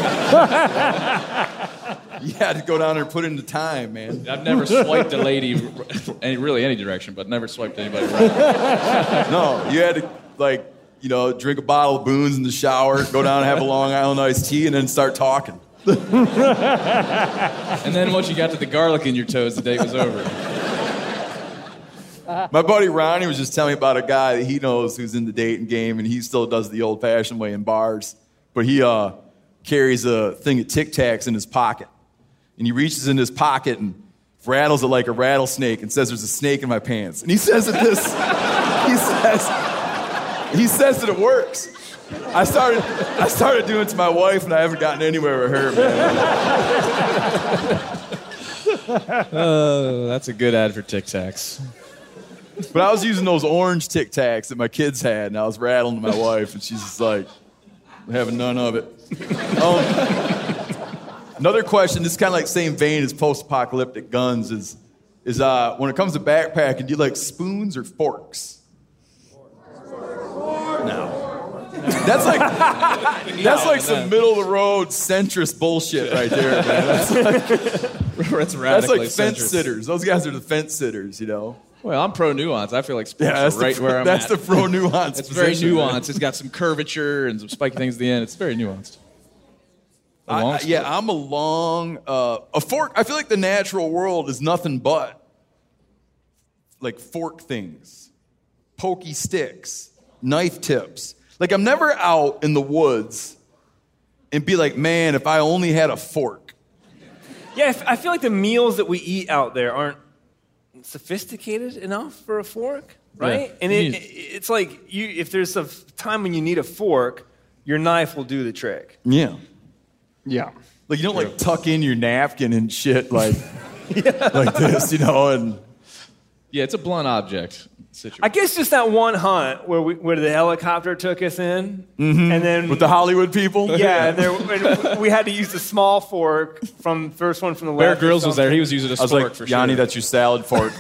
You had to go down there and put in the time, man. I've never swiped a lady, any, really any direction, but never swiped anybody right. No, you had to like, you know, drink a bottle of Boone's in the shower, go down and have a Long Island iced tea, and then start talking. And then once you got to the garlic in your toes, the date was over. My buddy Ronnie was just telling me about a guy that he knows who's in the dating game, and he still does the old-fashioned way in bars. But he uh, carries a thing of Tic Tacs in his pocket. And he reaches in his pocket and rattles it like a rattlesnake and says, there's a snake in my pants. And he says that this, he says, he says that it works. I started, I started doing it to my wife, and I haven't gotten anywhere with her, man. Oh, that's a good ad for Tic Tacs. But I was using those orange Tic Tacs that my kids had, and I was rattling to my wife, and she's just like, having none of it. Um, another question, this is kind of like same vein as post-apocalyptic guns, is, is uh, when it comes to backpacking, do you like spoons or forks? No. That's like that's like some middle of the road centrist bullshit right there, man. That's like, That's that's radically like fence centrist. sitters. Those guys are the fence sitters, you know. Well, I'm pro nuance. I feel like sports Yeah, that's are right the, where I'm that's at. the pro nuance. It's very position, man. nuanced. It's got some curvature and some spiky things at the end. It's very nuanced. A I, long I- yeah, I'm a long uh, a fork. I feel like the natural world is nothing but like fork things, pokey sticks, knife tips. Like I'm never out in the woods and be like, man, if I only had a fork. Yeah, I f- I feel like the meals that we eat out there aren't sophisticated enough for a fork, right? Yeah. And it, You- it, it's like you, if there's a f- time when you need a fork, your knife will do the trick. Yeah. Yeah. Like you don't like tuck in your napkin and shit like like this, you know, and Yeah, it's a blunt object situation. I guess just that one hunt where we, where the helicopter took us in, and then with the Hollywood people. yeah, and there, and we had to use a small fork from first one from the Bear left. or Grylls was there. something. He was using a I was fork like, for Yanni, sure. that's your salad fork.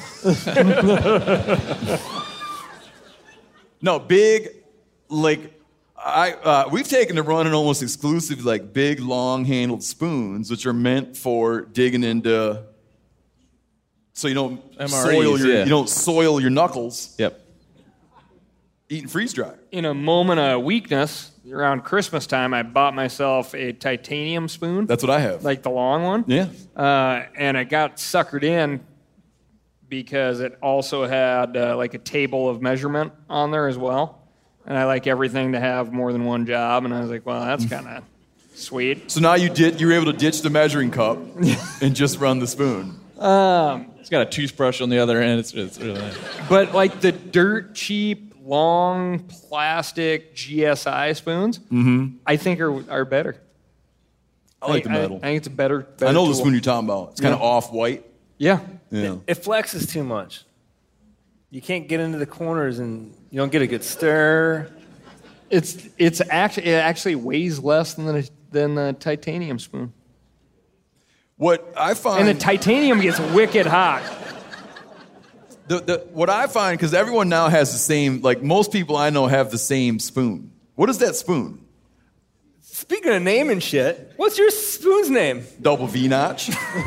No, big, like, I uh, we've taken to running almost exclusively like big, long-handled spoons, which are meant for digging into, so you don't M R Es, soil your yeah. you don't soil your knuckles Yep. eating freeze dry. In a moment of weakness, around Christmas time, I bought myself a titanium spoon, That's what I have. like the long one. yeah. Uh, and I got suckered in because it also had uh, like a table of measurement on there as well. And I like everything to have more than one job. And I was like, well, that's kind of sweet. So now you did you were able to ditch the measuring cup and just run the spoon. It's got a toothbrush on the other end. It's, it's really nice. But like the dirt cheap, long plastic G S I spoons, I think are are better. I like the metal. I, think it's a better. I, better know the tool. spoon you're talking about. It's kind of Yeah. off-white. Yeah. Yeah. It flexes too much. You can't get into the corners, and you don't get a good stir. It's it's actually it actually weighs less than the than the titanium spoon. What I find And the titanium gets wicked hot. The, the, what I find, because everyone now has the same, like most people I know have the same spoon. What is that spoon? Speaking of naming shit, what's your spoon's name? Double V notch.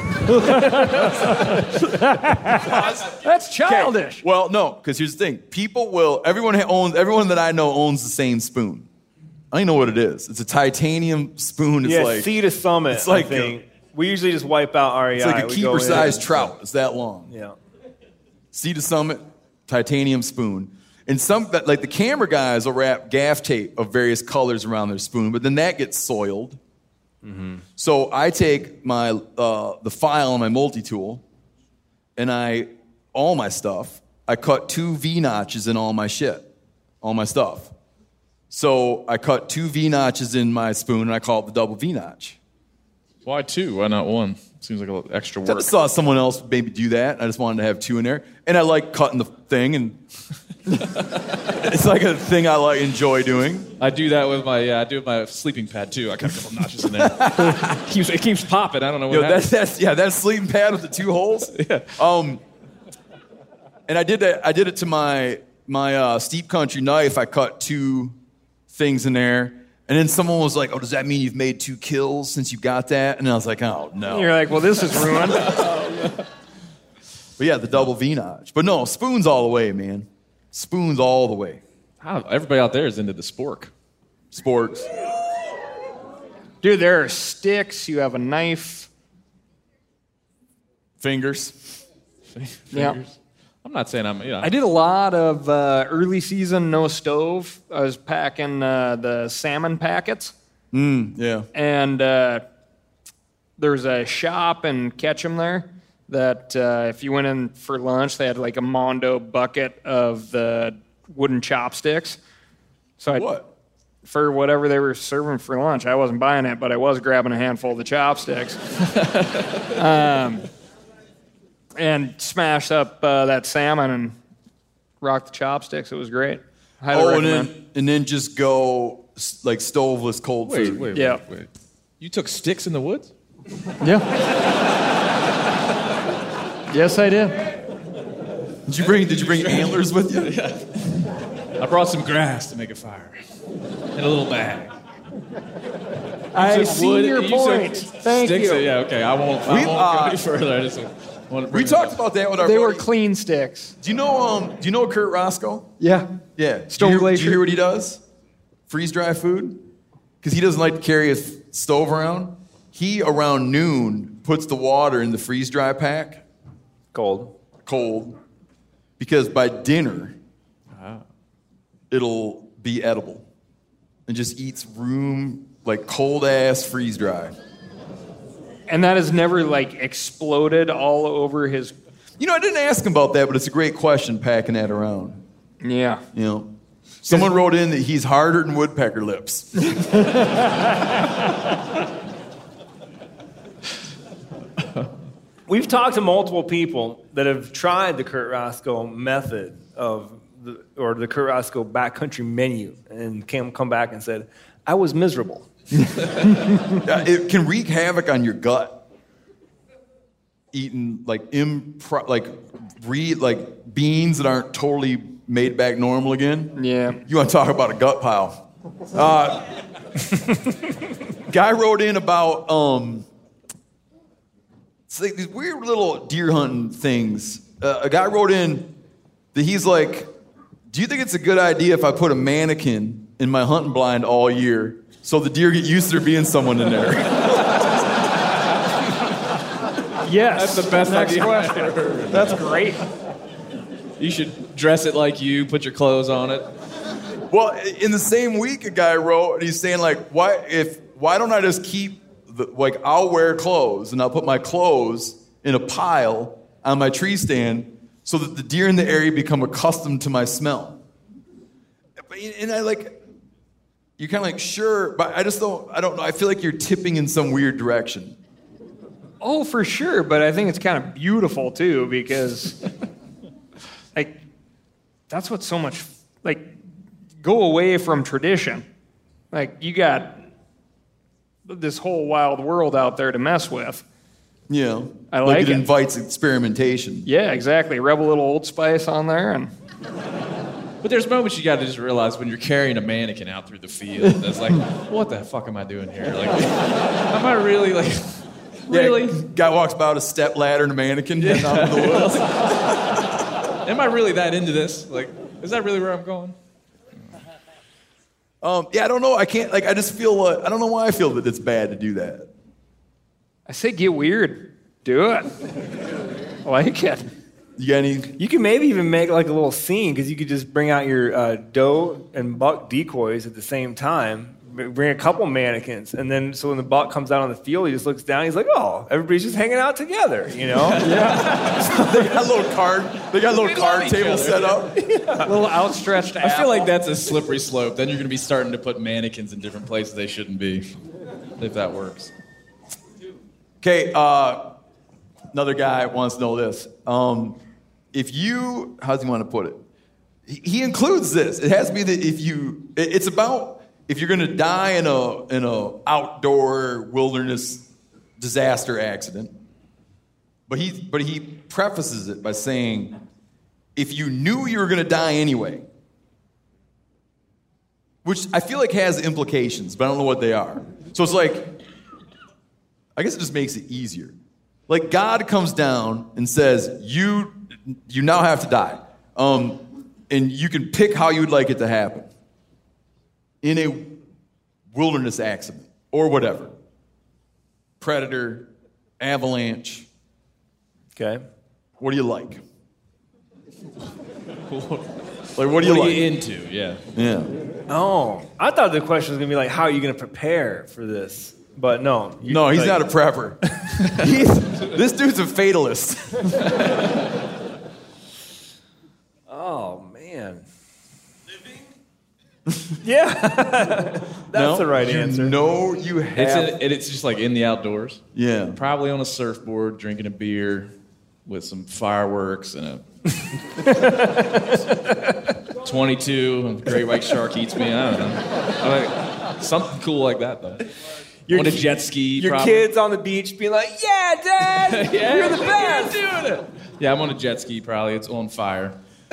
That's childish. Well, no, because here's the thing: people will. Everyone ha- owns. Everyone that I know owns the same spoon. I don't even know what it is. It's a titanium spoon. It's yeah, like sea to summit. it's like I think. a- we usually just wipe out R E I. it's like a We go in keeper-sized and- trout. It's that long. Yeah. Sea to summit, titanium spoon. And some, like the camera guys will wrap gaff tape of various colors around their spoon, but then that gets soiled. So I take my uh, the file on my multi-tool, and I, all my stuff, I cut two V-notches in all my shit, all my stuff. So I cut two V-notches in my spoon, and I call it the double V-notch. Why two? Why not one? Seems like a little extra I work. just saw someone else maybe do that. I just wanted to have two in there. And I like cutting the thing, and it's like a thing I like enjoy doing. I do that with my yeah. I do it with my sleeping pad too. I got a couple notches in there. keeps, it keeps popping. I don't know what Yo, happens. that's, that's yeah, that sleeping pad with the two holes. Yeah. Um, and I did that. I did it to my my uh, steep country knife. I cut two things in there, and then someone was like, "Oh, does that mean you've made two kills since you got that?" And I was like, "Oh no." And you're like, well, this is ruined. But yeah, the double V notch. But no, spoons all the way, man. Spoons all the way. Wow, everybody out there is into the spork. Sporks. Dude, there are sticks. You have a knife. Fingers. Yeah. I'm not saying I'm, you know. I did a lot of uh, early season no stove. I was packing uh, the salmon packets. Mm, yeah. And uh, there's a shop in Ketchum there that uh, if you went in for lunch, they had like a Mondo bucket of the wooden chopsticks. So I, What? For whatever they were serving for lunch. I wasn't buying it, but I was grabbing a handful of the chopsticks. um, and smashed up uh, that salmon and rocked the chopsticks. It was great. Highly Oh, and recommend. then, and then just go s- like stoveless cold Wait, food. wait, Yeah. wait, wait. You took sticks in the woods? Yeah. Yes, I did. Did you bring Did you bring antlers with you? I brought some grass to make a fire. In a little bag. I took see wood- your you took point. Thank sticks, you. Yeah, okay. I won't, I We, won't uh, go any further. I just want to We talked about that with our. They were buddy. clean sticks. Do you know um Do you know Kurt Roscoe? Yeah. Yeah. Stone do you, hear, Glacier. do you hear what he does? Freeze dry food? Because he doesn't like to carry his stove around. He, around noon, puts the water in the freeze dry pack, Cold. cold, because by dinner, it'll be edible. And just eats room, like cold ass freeze dry. And that has never like exploded all over his. You know, I didn't ask him about that, but it's a great question packing that around. Yeah. You know, someone wrote in that he's harder than woodpecker lips. We've talked to multiple people that have tried the Kurt Roscoe method of, the, or the Kurt Roscoe backcountry menu, and came come back and said, "I was miserable." Uh, it can wreak havoc on your gut. Eating like impro- like re like beans that aren't totally made back normal again. Yeah. You want to talk about a gut pile? Uh, guy wrote in about um, it's like these weird little deer hunting things. Uh, a guy wrote in that he's like, "Do you think it's a good idea if I put a mannequin in my hunting blind all year so the deer get used to there being someone in there?" Yes. That's the best Next idea I've question. ever heard. That's great. You should dress it like you, put your clothes on it. Well, in the same week, a guy wrote, and he's saying like, "Why if why don't I just keep the, like I'll wear clothes and I'll put my clothes in a pile on my tree stand so that the deer in the area become accustomed to my smell." And I like, you're kind of like, sure, but I just don't. I don't know. I feel like you're tipping in some weird direction. Oh, for sure. But I think it's kind of beautiful too because, like, that's what's so much like. Go away from tradition. Like, you got this whole wild world out there to mess with. Yeah, I like it. it. invites experimentation. Yeah, exactly. Rub a little Old Spice on there, and But there's moments you got to just realize when you're carrying a mannequin out through the field. That's like, what the fuck am I doing here? Like, am I really like, really? Yeah, guy walks by with a step ladder and a mannequin heading out in the woods. Am I really that into this? Like, is that really where I'm going? Um, yeah, I don't know. I can't, like, I just feel, uh, I don't know why I feel that it's bad to do that. I say get weird. Do it. I like it. You got any? You can maybe even make like a little scene because you could just bring out your uh, doe and buck decoys at the same time. Bring a couple mannequins, and then so when the buck comes out on the field, he just looks down. He's like, "Oh, everybody's just hanging out together," you know? Yeah. They got a little card, they got a little We card love each table other. set up. A little outstretched I feel apple. like that's a slippery slope. Then you're going to be starting to put mannequins in different places they shouldn't be, if that works. Okay, uh, another guy wants to know this. Um, if you, how does he want to put it? He, he includes this. It has to be that if you, it, it's about if you're going to die in a in a outdoor wilderness disaster accident. But he but he prefaces it by saying, if you knew you were going to die anyway, which I feel like has implications, but I don't know what they are. So it's like, I guess it just makes it easier. Like God comes down and says, you you now have to die. Um, and you can pick how you'd like it to happen in a wilderness accident or whatever. Predator, avalanche. Okay. What do you like? Like, what do What you are like? you into? Yeah. Yeah. Oh, I thought the question was going to be like, how are you going to prepare for this? But no. you- No, he's like- not a prepper. He's, this dude's a fatalist. Oh, man. Yeah. That's No, the right you answer. know you have. It's in, and it's just like in the outdoors. yeah. Probably on a surfboard, drinking a beer with some fireworks and a twenty-two. And Great White Shark eats me. I don't know. I like, something cool like that, though. Your on a ki- jet ski. Your probably. kids on the beach being like, yeah, Dad, Yeah, you're the best. You're doing it. Yeah, I'm on a jet ski. Probably it's on fire.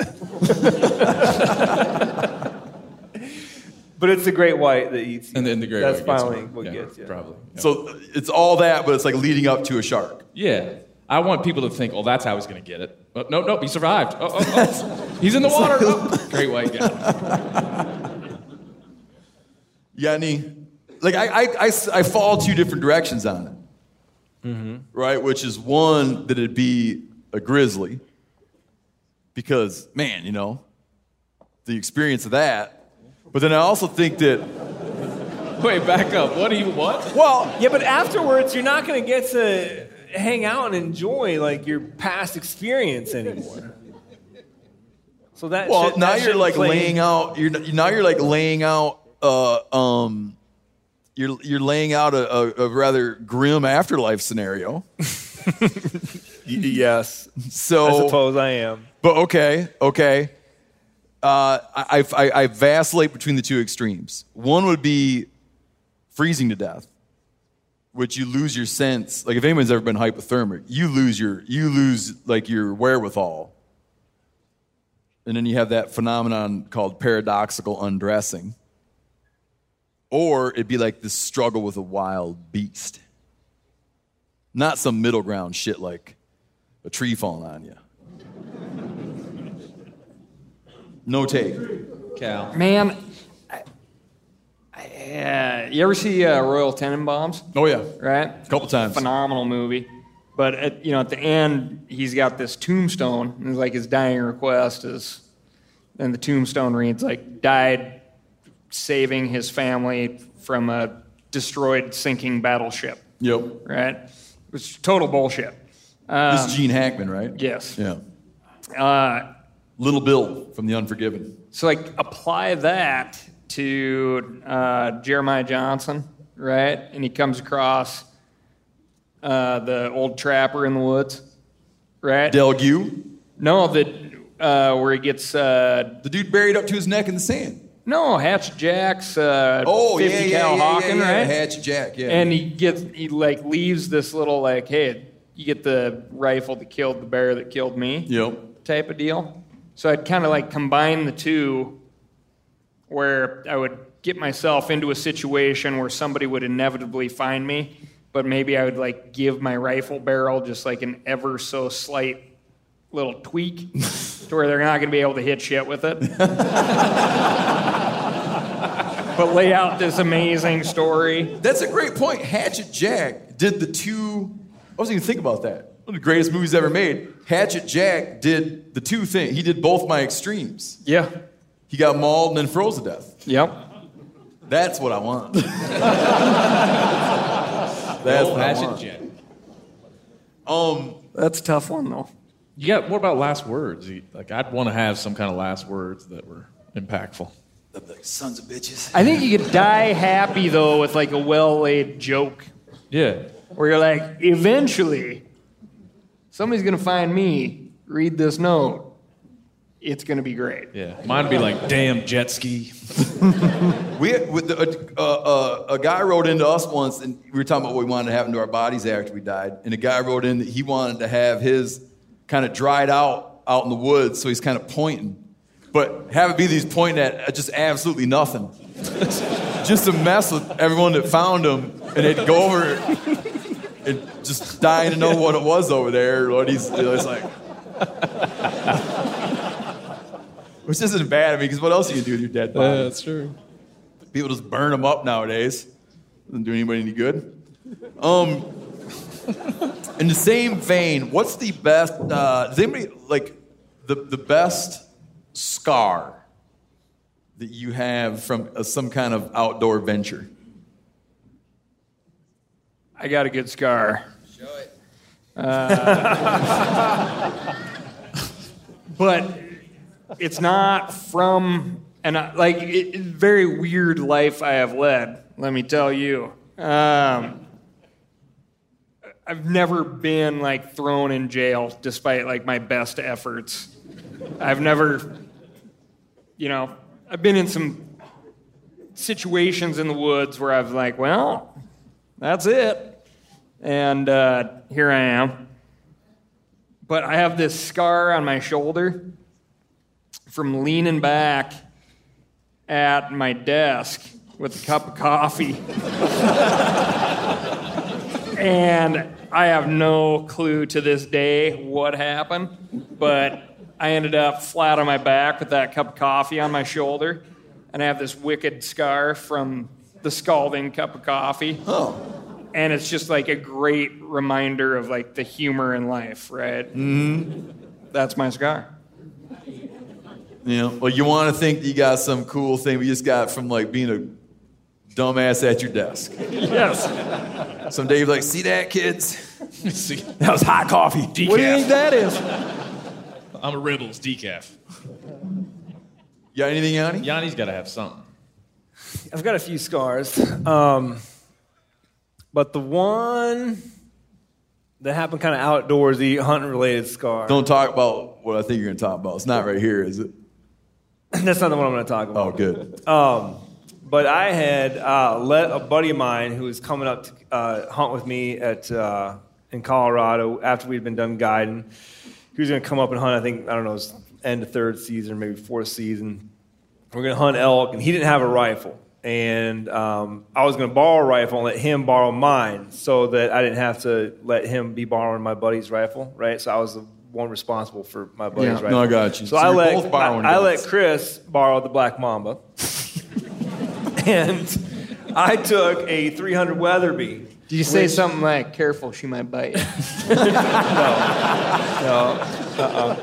But it's the great white that eats you. And then the great That's white gets finally me. what yeah, gets you. Probably. Yeah. So it's all that, but it's like leading up to a shark. Yeah. I want people to think, oh, that's how he's going to get it. Oh, no, no, he survived. Oh, oh, oh. He's in the water. Oh. Great white guy. Yeah, any, like I, I, I, I fall two different directions on it. Mm-hmm. Right? Which is one, that it'd be a grizzly. Because, man, you know, the experience of that. But then I also think that, Wait, back up. What do you, what? well, Yeah, but afterwards, you're not going to get to hang out and enjoy like your past experience anymore. So that well, shit- now that you're shouldn't like play- laying out. You're now you're like laying out. Uh, um, you're you're laying out a, a, a rather grim afterlife scenario. Y- yes, So, I suppose I am. but okay, okay. Uh, I, I I vacillate between the two extremes. One would be freezing to death, which you lose your sense. Like if anyone's ever been hypothermic, you lose your you lose like your wherewithal, and then you have that phenomenon called paradoxical undressing. Or it'd be like this struggle with a wild beast, not some middle ground shit like a tree falling on you. No take. Cal. Man, I, I, uh, you ever see uh, Royal Tenenbaums? Oh yeah, Right? a couple times. Phenomenal movie. But at, you know, at the end, he's got this tombstone, and it's like his dying request is, and the tombstone reads like, "Died saving his family from a destroyed, sinking battleship." Yep. Right? It was total bullshit. This is Gene Hackman, right? Yes. Yeah. Uh, Little Bill from The Unforgiven. So, like, apply that to uh, Jeremiah Johnson, right? And he comes across uh, the old trapper in the woods, right? Delgue, No, that uh, where he gets uh, the dude buried up to his neck in the sand. no Hatch Jack's uh, Oh, yeah, fifty yeah, cal yeah, Hawken, yeah, yeah, right? Hatch Jack, yeah. And he gets he like leaves this little like, hey, you get the rifle that killed the bear that killed me, Yep. type of deal. So I'd kind of like combine the two where I would get myself into a situation where somebody would inevitably find me, but maybe I would like give my rifle barrel just like an ever so slight little tweak to where they're not going to be able to hit shit with it. But lay out this amazing story. That's a great point. Hatchet Jack did the two. I wasn't even thinking about that. One of the greatest movies ever made. Hatchet Jack did the two things. He did both my extremes. Yeah. He got mauled and then froze to death. Yep. That's what I want. That's what I Hatchet want. jet. Um, That's a tough one though. You got, what about last words? You- Like, I'd want to have some kind of last words that were impactful. like, sons of bitches. I think you could die happy though with like a well-laid joke. Yeah. Where you're like, eventually, somebody's going to find me, read this note. It's going to be great. Yeah. Mine'd be like, damn jet ski. We with the, uh, uh, a guy wrote into us once, and we were talking about what we wanted to happen to our bodies after we died. And a guy wrote in that he wanted to have his kind of dried out out in the woods, so he's kind of pointing, but have it be these pointing at just absolutely nothing, just to mess with everyone that found him, and they'd go over and just dying to know what it was over there. What he's it's like. Which isn't bad, I mean, because what else are you going to do with your dead body? Yeah, that's true. People just burn them up nowadays. Doesn't do anybody any good. Um, in the same vein, what's the best, uh, does anybody, like, the, the best scar that you have from uh, some kind of outdoor venture? I got a good scar. Show it. Uh, but it's not from, and I, like, it, very weird life I have led, let me tell you. Um, I've never been, like, thrown in jail despite, like, my best efforts. I've never, you know, I've been in some situations in the woods where I've like, well, that's it. And uh, here I am. But I have this scar on my shoulder from leaning back at my desk with a cup of coffee. And I have no clue to this day what happened, but I ended up flat on my back with that cup of coffee on my shoulder, and I have this wicked scar from the scalding cup of coffee. Oh. And it's just like a great reminder of like the humor in life, right? Mm-hmm. That's my scar. You know, well, you want to think that you got some cool thing we just got from like being a dumbass at your desk. Yes. Someday you're like, see that, kids? See, That was hot coffee. decaf. What do you think that is? I'm a Rebels decaf. You got anything, Yanni? Yanni's got to have something. I've got a few scars. Um, but the one that happened kind of outdoorsy, hunting-related scar. Don't talk about what I think you're going to talk about. It's not right here, is it? That's not the one I'm going to talk about. Oh, good. Um, but I had uh, let a buddy of mine who was coming up to uh, hunt with me at uh, in Colorado after we'd been done guiding. He was going to come up and hunt, I think, I don't know, it was end of third season, maybe fourth season. We're going to hunt elk, and he didn't have a rifle. And um, I was going to borrow a rifle and let him borrow mine so that I didn't have to let him be borrowing my buddy's rifle, right? So I was the one responsible for my buddy's Yeah. rifle. No, I got you. So, So I, you're let, both borrowing I, I let guns. Chris borrow the Black Mamba. And I took a three hundred Weatherby. Did you say Which- something like, careful, she might bite? No. Uh-uh.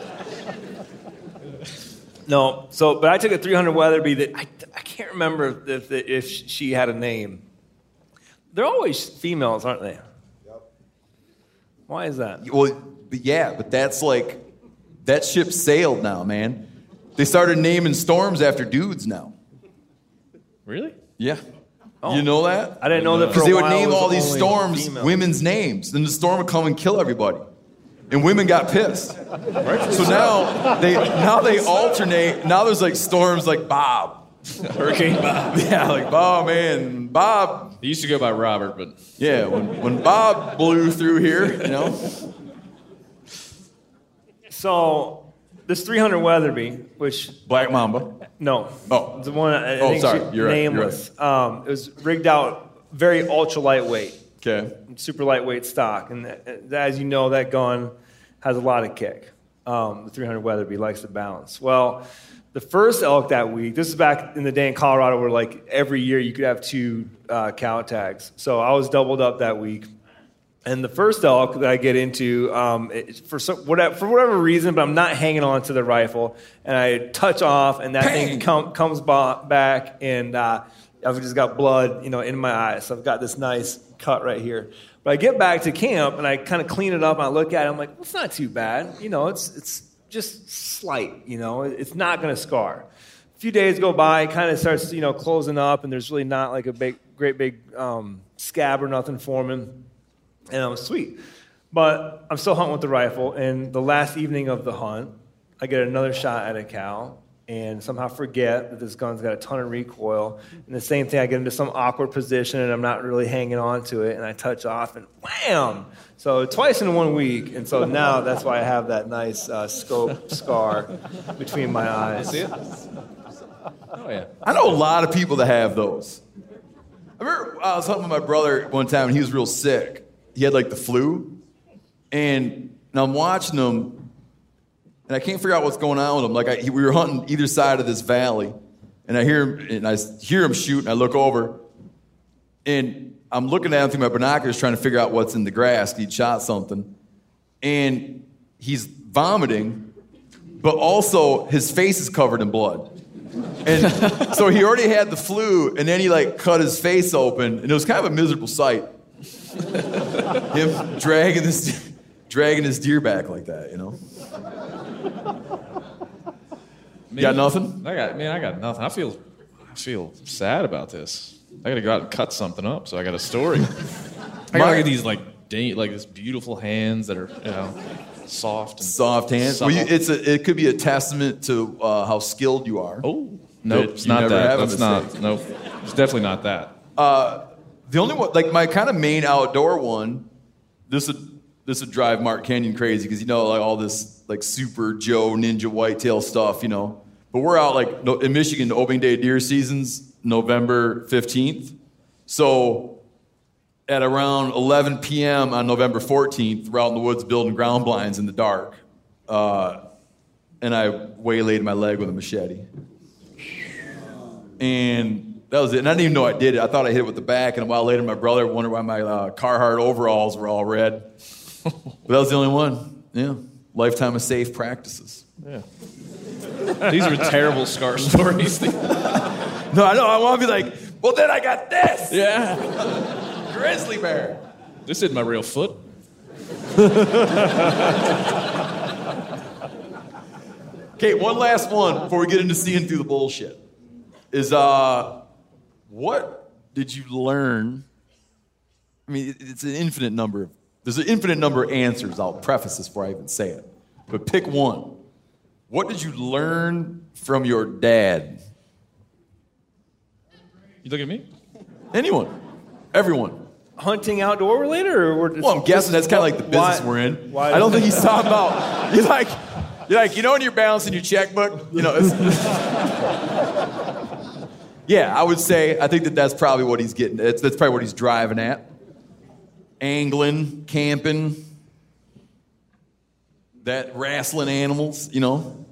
No. So, but I took a three hundred Weatherby that I, I can't remember if, if she had a name. They're always females, aren't they? Yep. Why is that? Well, but yeah, but that's like, that ship sailed now, man. They started naming storms after dudes now. Really? Yeah. Oh. You know that? I didn't know that for Because a they would while name it was all these only storms female. women's names. Then the storm would come and kill everybody. And women got pissed. So now they now they alternate. Now there's like storms like Bob. Hurricane Bob. Yeah, like Bob, man. Bob. He used to go by Robert, but Yeah, when, when Bob blew through here, you know. So, this three hundred Weatherby, which Black Mamba. no, Oh. the one I, I Oh, think sorry. she- You're right. You're nameless. Um, it was rigged out very ultra lightweight. Okay. Super lightweight stock, and th- as you know, that gun has a lot of kick. Um, the three hundred Weatherby likes to balance. Well, the first elk that week, this is back in the day in Colorado where like every year you could have two uh, cow tags. So I was doubled up that week. And the first elk that I get into, um, it, for, some, whatever, for whatever reason, but I'm not hanging on to the rifle, and I touch off, and that Bang! thing com- comes ba- back, and uh, I've just got blood, you know, in my eyes. So I've got this nice cut right here. But I get back to camp, and I kind of clean it up, and I look at it, I'm like, well, it's not too bad. You know, it's it's just slight, you know. It's not going to scar. A few days go by, it kind of starts, you know, closing up, and there's really not like a big, great big um, scab or nothing forming. And I was sweet. But I'm still hunting with the rifle, and the last evening of the hunt, I get another shot at a cow, and somehow forget that this gun's got a ton of recoil. And the same thing, I get into some awkward position, and I'm not really hanging on to it, and I touch off, and wham! So twice in one week, and so now that's why I have that nice uh, scope scar between my eyes. see it? Oh yeah. I know a lot of people that have those. I remember I was talking with my brother one time, and he was real sick. He had like the flu, and, and I'm watching him, and I can't figure out what's going on with him. Like I, he, we were hunting either side of this valley, and I hear him, and I hear him shoot, and I look over, and I'm looking at him through my binoculars, trying to figure out what's in the grass. He'd shot something, and he's vomiting, but also his face is covered in blood. And so he already had the flu, and then he like cut his face open, and it was kind of a miserable sight. Him dragging this, dragging his deer back like that, you know. You got nothing? I got man, I got nothing. I feel, I feel sad about this. I got to go out and cut something up, so I got a story. I got like these like, dang, like this beautiful hands that are, you know, soft. And soft hands. Well, you, it's a, it could be a testament to uh, how skilled you are. Oh, no, it's not that. That's not. No, nope. It's definitely not that. Uh, the only one, like my kind of main outdoor one, this would this would drive Mark Kenyon crazy because you know like all this like Super Joe Ninja Whitetail stuff, you know. But we're out like in Michigan. The opening day of deer season's November fifteenth, so at around eleven p.m. on November fourteenth, we're out in the woods building ground blinds in the dark, uh, and I waylaid my leg with a machete. And that was it. And I didn't even know I did it. I thought I hit it with the back, and a while later, my brother wondered why my uh, Carhartt overalls were all red. But that was the only one. Yeah. Lifetime of safe practices. Yeah. These are terrible scar stories. No, I know. I want to be like, well, then I got this. Yeah. Grizzly bear. This isn't my real foot. Okay, one last one before we get into seeing through the bullshit. Is uh, what did you learn? I mean, it's an infinite number. Of, there's an infinite number of answers. I'll preface this before I even say it. But pick one. What did you learn from your dad? You look at me? Anyone. Everyone. Hunting outdoor related? Or we're just, well, I'm guessing that's kind of like the business why, we're in. Why I don't think he's talking about, you're like, you're like, you know when you're balancing your checkbook? You know, it's, yeah, I would say, I think that that's probably what he's getting. That's, that's probably what he's driving at. Angling, camping, that wrestling animals, you know.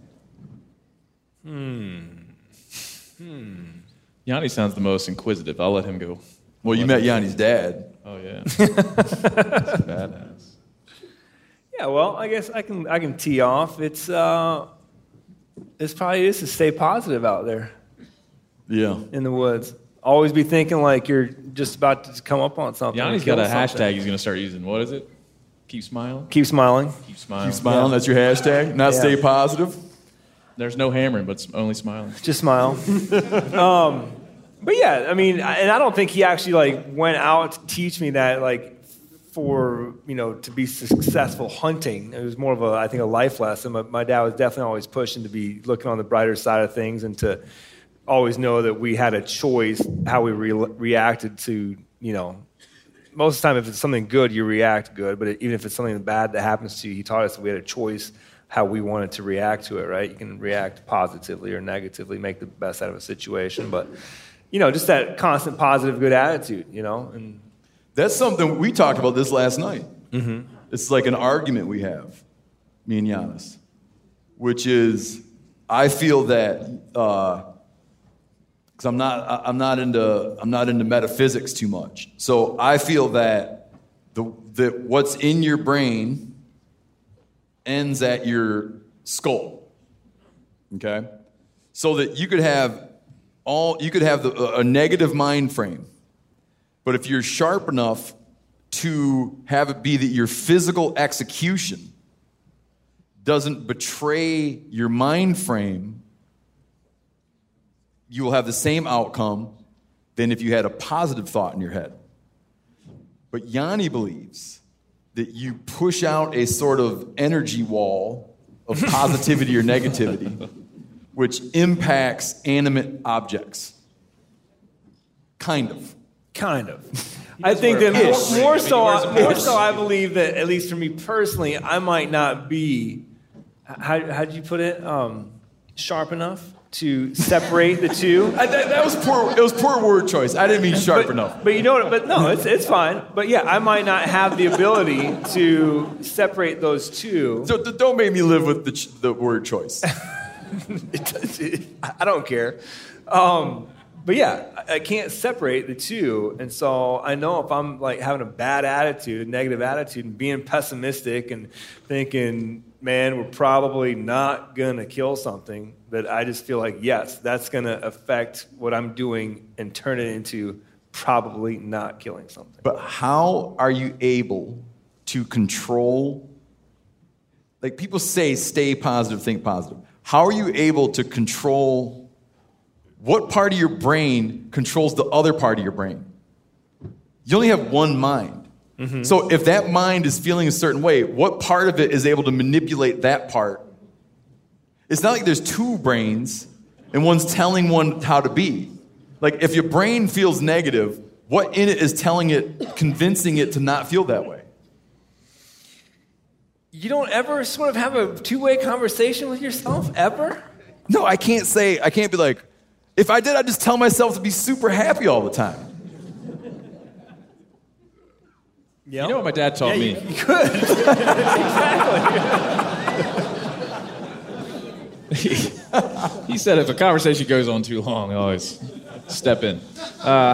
Hmm. Hmm. Yanni sounds the most inquisitive. I'll let him go. Well, you met Yanni's dad. Oh, yeah. Badass. Yeah, well, I guess I can I can tee off. It's uh, it's probably is to stay positive out there. Yeah. In the woods. Always be thinking like you're just about to come up on something. Yanni's got a something. hashtag he's going to start using. What is it? Keep smiling? Keep smiling. Keep smiling. Keep smiling. Yeah. That's your hashtag? Not yeah. stay positive? There's no hammering, but only smiling. Just smile. um, but yeah, I mean, and I don't think he actually like went out to teach me that like for, you know, to be successful hunting. It was more of a, I think, a life lesson. But my dad was definitely always pushing to be looking on the brighter side of things and to always know that we had a choice how we re- reacted to, you know, most of the time if it's something good, you react good. But even if it's something bad that happens to you, he taught us that we had a choice how we wanted to react to it, right? You can react positively or negatively, make the best out of a situation. But, you know, just that constant positive, good attitude, you know. And that's something we talked about this last night. Mm-hmm. It's like an argument we have, me and Giannis, which is I feel that because uh, I'm not I'm not into I'm not into metaphysics too much. So I feel that the that what's in your brain ends at your skull. Okay, so that you could have all you could have the, a negative mind frame. But if you're sharp enough to have it be that your physical execution doesn't betray your mind frame, you will have the same outcome than if you had a positive thought in your head. But Yanni believes that you push out a sort of energy wall of positivity or negativity, which impacts animate objects. Kind of. Kind of. I think that more, more so, more so, I believe that at least for me personally, I might not be. How how did you put it? Um, sharp enough. to separate the two. I, that, that was poor. It was poor word choice. I didn't mean sharp but, enough. But you know what? But no, it's it's fine. But yeah, I might not have the ability to separate those two. So th- don't make me live with the, ch- the word choice. it, it, I don't care. Um, but yeah, I, I can't separate the two. And so I know if I'm like having a bad attitude, a negative attitude, and being pessimistic and thinking, man, we're probably not going to kill something, that I just feel like, yes, that's going to affect what I'm doing and turn it into probably not killing something. But how are you able to control, like people say, stay positive, think positive. How are you able to control, what part of your brain controls the other part of your brain? You only have one mind. Mm-hmm. So if that mind is feeling a certain way, what part of it is able to manipulate that part? It's not like there's two brains and one's telling one how to be. Like if your brain feels negative, what in it is telling it, convincing it to not feel that way? You don't ever sort of have a two-way conversation with yourself, ever? No, I can't say, I can't be like, if I did, I'd just tell myself to be super happy all the time. Yep. You know what my dad taught yeah, me? You, you could. Exactly. he, he said if a conversation goes on too long, I always step in. Uh,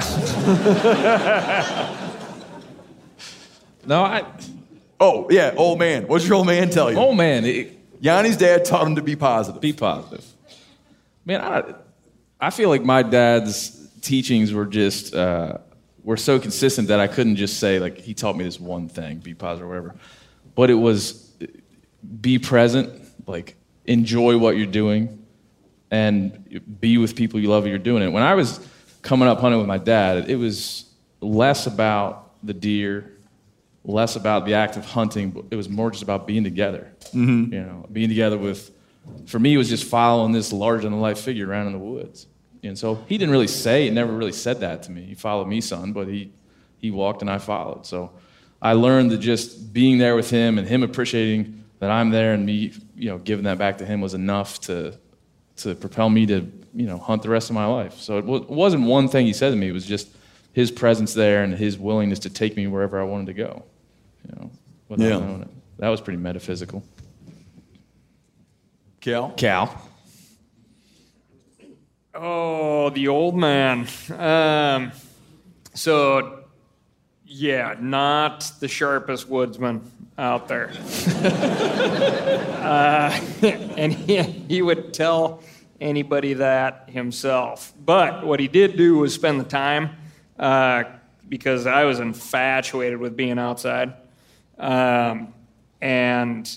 no, I... Oh, yeah, old man. What's your old man tell you? Oh, man. It, Yanni's dad taught him to be positive. Be positive. Man, I, I feel like my dad's teachings were just... Uh, were so consistent that I couldn't just say, like, he taught me this one thing, be positive or whatever. But it was be present, like, enjoy what you're doing, and be with people you love and you're doing it. When I was coming up hunting with my dad, it was less about the deer, less about the act of hunting, but it was more just about being together. Mm-hmm. You know, being together with, for me, it was just following this larger-than-life figure around in the woods. And so he didn't really say, he never really said that to me. He followed me, son, but he, he walked and I followed. So I learned that just being there with him and him appreciating that I'm there and me, you know, giving that back to him was enough to to propel me to, you know, hunt the rest of my life. So it, w- it wasn't one thing he said to me. It was just his presence there and his willingness to take me wherever I wanted to go. You know, without yeah. knowing it. That was pretty metaphysical. Cal? Cal. Oh, the old man. Um, so, yeah, not the sharpest woodsman out there. uh, and he, he would tell anybody that himself. But what he did do was spend the time, uh, because I was infatuated with being outside. Um, and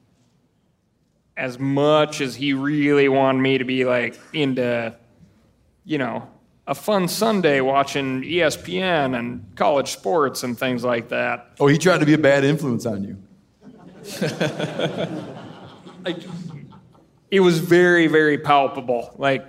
as much as he really wanted me to be, like, into... you know, a fun Sunday watching E S P N and college sports and things like that. Oh, he tried to be a bad influence on you. Like, it was very, very palpable. Like,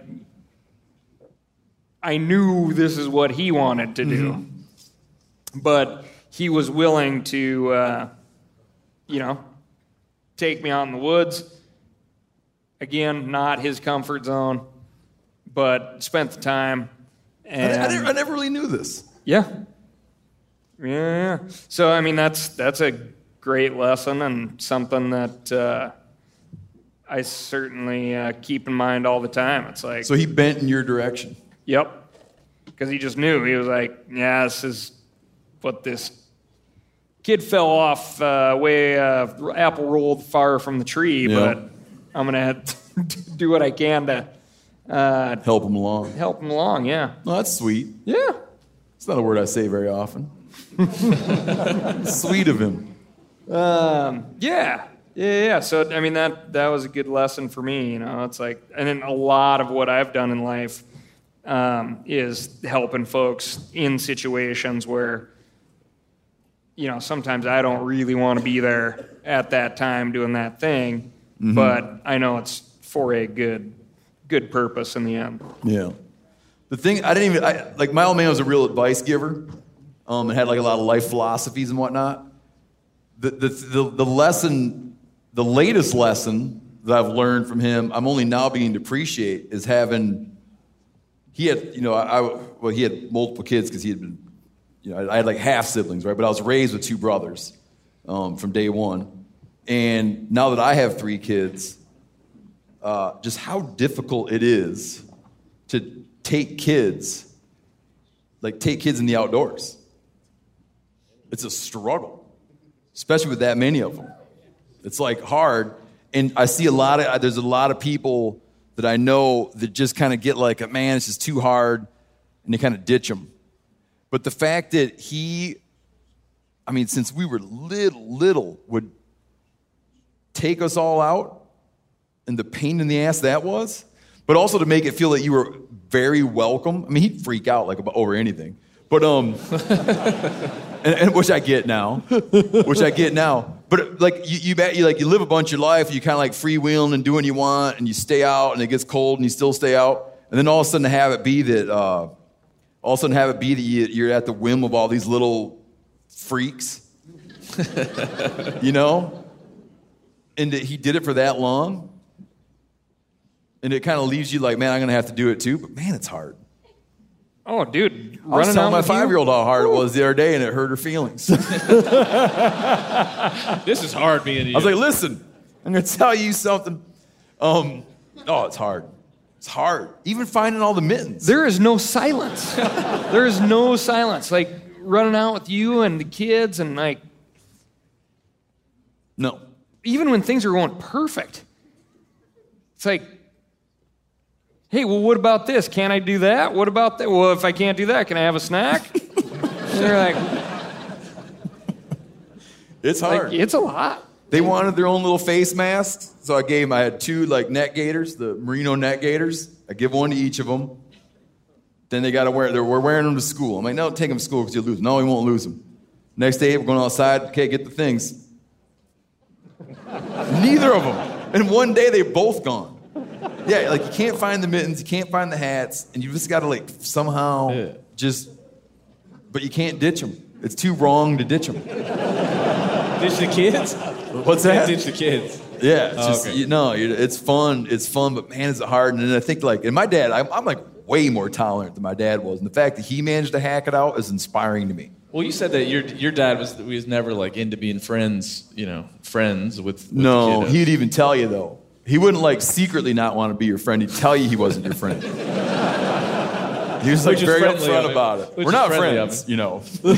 I knew this is what he wanted to do. Mm-hmm. But he was willing to, uh, you know, take me out in the woods. Again, not his comfort zone. But spent the time, and I, I, never, I never really knew this. Yeah, yeah. So I mean, that's that's a great lesson and something that uh, I certainly uh, keep in mind all the time. It's like, so he bent in your direction. Yep, because he just knew. He was like, yeah, this is what this kid fell off uh, way uh, apple rolled far from the tree, yeah. but I'm gonna have to do what I can to. Uh, help him along. Help him along, yeah. No, that's sweet. Yeah. It's not a word I say very often. Sweet of him. Um, yeah. Yeah, yeah. So, I mean, that, that was a good lesson for me, you know. It's like, and then a lot of what I've done in life um, is helping folks in situations where, you know, sometimes I don't really want to be there at that time doing that thing, mm-hmm. but I know it's for a good good purpose in the end. Yeah. The thing, I didn't even, I, like, my old man was a real advice giver um, and had, like, a lot of life philosophies and whatnot. The, the, the, the lesson, the latest lesson that I've learned from him, I'm only now beginning to appreciate is having, he had, you know, I, I well, he had multiple kids because he had been, you know, I had like half siblings, right? But I was raised with two brothers um, from day one. And now that I have three kids, uh, just how difficult it is to take kids, like take kids in the outdoors. It's a struggle, especially with that many of them. It's like hard. And I see a lot of, there's a lot of people that I know that just kind of get like, man, it's just too hard, and they kind of ditch them. But the fact that he, I mean, since we were little, little, would take us all out, and the pain in the ass that was, but also to make it feel that you were very welcome. I mean, he'd freak out like about, over anything. But, um, and, and which I get now, which I get now. But like you, you, you like you live a bunch of life, you kind of like freewheeling and doing what you want, and you stay out, and it gets cold, and you still stay out, and then all of a sudden have it be that, uh, all of a sudden have it be that you, you're at the whim of all these little freaks, you know, and that he did it for that long, and it kind of leaves you like, man, I'm gonna have to do it too. But man, it's hard. Oh, dude, I was running telling out my with you? five-year-old how hard it was the other day, and it hurt her feelings. This is hard being you. I was like, listen, I'm going to tell you something. Um, oh, it's hard. It's hard. Even finding all the mittens. There is no silence. There is no silence. Like running out with you and the kids, and like No. even when things are going perfect, it's like, hey, well, what about this? Can't I do that? What about that? Well, if I can't do that, can I have a snack? And they're like, It's hard. like, it's a lot. They wanted their own little face masks, so I gave them, I had two like net gaiters, the merino net gaiters. I give one to each of them. Then they got to wear, they're, we're wearing them to school. I'm like, no, take them to school because you'll lose them. No, we won't lose them. Next day, we're going outside. Okay, get the things. Neither of them. And one day, they're both gone. Yeah, like you can't find the mittens, you can't find the hats, and you just got to like somehow Yeah. just, but you can't ditch them. It's too wrong to ditch them. Ditch the kids? What's that? Ditch the kids. Yeah, it's Oh, just, okay. you know, it's fun, it's fun, but man, is it hard. And then I think like, and my dad, I'm, I'm like way more tolerant than my dad was. And the fact that he managed to hack it out is inspiring to me. Well, you said that your your dad was was never like into being friends, you know, friends with, with No, the kiddos. he'd even tell you though. He wouldn't like secretly not want to be your friend. He'd tell you he wasn't your friend. He was like Which is very friendly upfront of him. about it. Which We're is not friendly of friends, him. you know.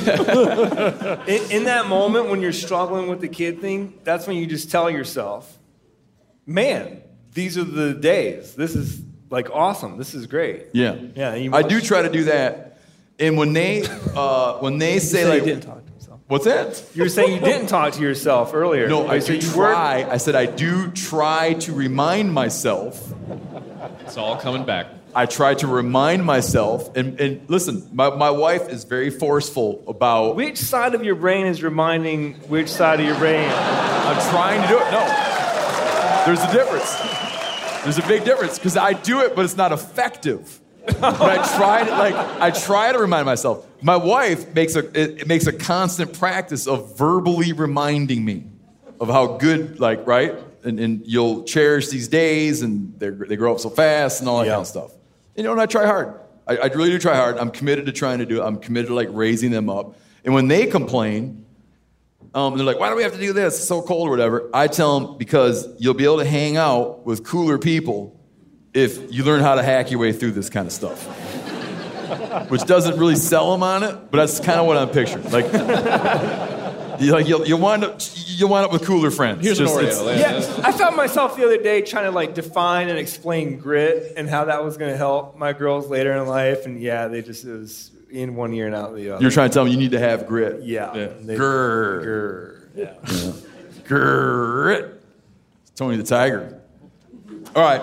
In, in that moment when you're struggling with the kid thing, that's when you just tell yourself, man, these are the days. This is like awesome. This is great. Yeah, Yeah, you I must- do try to do that. And when they uh, when they say You like, didn't talk to yourself. what's that? You were saying you didn't talk to yourself earlier. No, I You do said you were- try. I said I do try to remind myself. It's all coming back. I try to remind myself, and, and listen, my, my wife is very forceful about. Which side of your brain is reminding which side of your brain? I'm trying to do it. No, there's a difference. There's a big difference because I do it, but it's not effective. But I try to like I try to remind myself. My wife makes a it, it makes a constant practice of verbally reminding me of how good, like right, and, and you'll cherish these days, and they they grow up so fast, and all that Yeah. kind of stuff. You know, and I try hard. I, I really do try hard. I'm committed to trying to do it. I'm committed to like raising them up. And when they complain, um, they're like, "Why do we have to do this? It's so cold or whatever." I tell them because you'll be able to hang out with cooler people if you learn how to hack your way through this kind of stuff. Which doesn't really sell them on it, but that's kind of what I'm picturing. Like, you like you'll, you'll wind up you'll wind up with cooler friends. Here's an Just- Oreo. it's- Yeah. Yeah, I found myself the other day trying to like define and explain grit and how that was going to help my girls later in life, and yeah, they just it was in one ear and out the other. You're trying to tell them you need to have grit. yeah, Yeah. They- Grr. grr, yeah. Grit. Tony the Tiger. All right.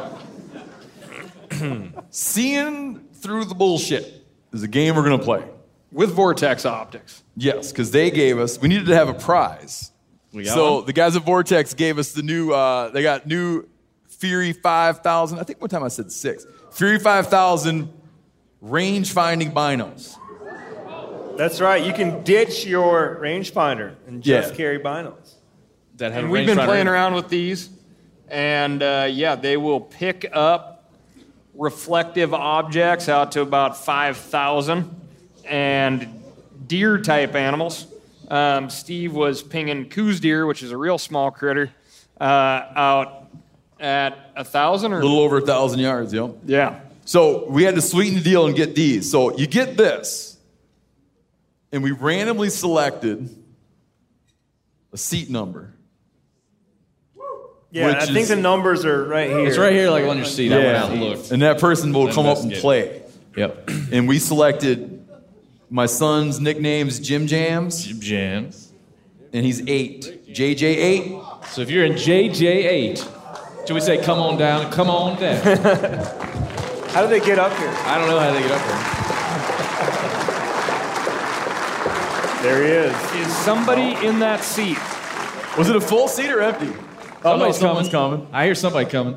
Seeing through the bullshit is a game we're going to play. With Vortex Optics. Yes, because they gave us, we needed to have a prize. We got So one? the guys at Vortex gave us the new, uh, they got new Fury five thousand. I think one time I said six. Fury five thousand range-finding binos. That's right. You can ditch your rangefinder and just Yeah. carry binos. That have And a we've been rangefinder playing in it. around with these. And uh, yeah, they will pick up reflective objects out to about five thousand and deer type animals. Um, Steve was pinging Coues deer, which is a real small critter, uh, out at a thousand or A little over a thousand yards, yo. yeah. So we had to sweeten the deal and get these. So you get this, and we randomly selected a seat number. Yeah, Which I think is- the numbers are right here. It's right here, like on your seat. I went out and looked. And that person will come up and Investigate. play. Yep. And we selected my son's nickname's Jim Jams, Jim Jams. and he's eight. J J eight. So if you're in J J eight, should we say come on down? Come on down. How did they get up here? I don't know how they get up here. There he is. Is somebody in that seat? Was it a full seat or empty? Oh, no, Somebody's someone's coming. coming. I hear somebody coming.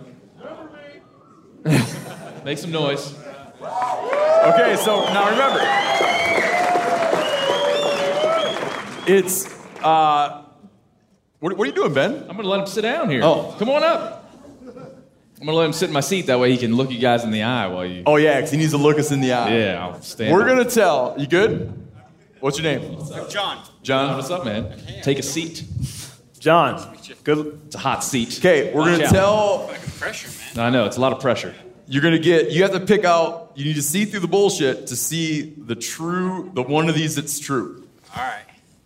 Make some noise. Okay, so now remember, it's, uh, what, what are you doing, Ben? I'm going to let him sit down here. Oh. Come on up. I'm going to let him sit in my seat. That way he can look you guys in the eye while you... Oh, yeah, because he needs to look us in the eye. Yeah, I'll stand We're up. going to tell. You good? What's your name? John. John. What's up, man? Take a seat. John. Good. It's a hot seat. Okay, we're going to Watch tell. Pressure, man. I know, it's a lot of pressure. You're going to get, you have to pick out, you need to see through the bullshit to see the true, the one of these that's true. All right.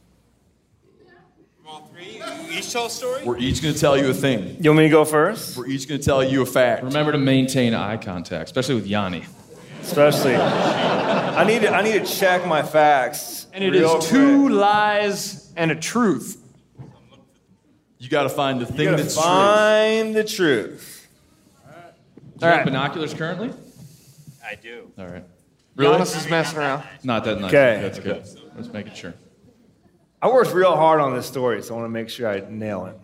All three. You each tell a story. We're each going to tell you a thing. You want me to go first? We're each going to tell you a fact. Remember to maintain eye contact, especially with Yanni. Especially. I need to, I need to check my facts. And it real is two quick. lies and a truth. You got to find the thing You gotta that's find the truth. Do you All have right. binoculars currently? I do. All right. Giannis is messing around. Not that nice. Okay. That's good. Just making sure. I worked real hard on this story, so I want to make sure I nail it.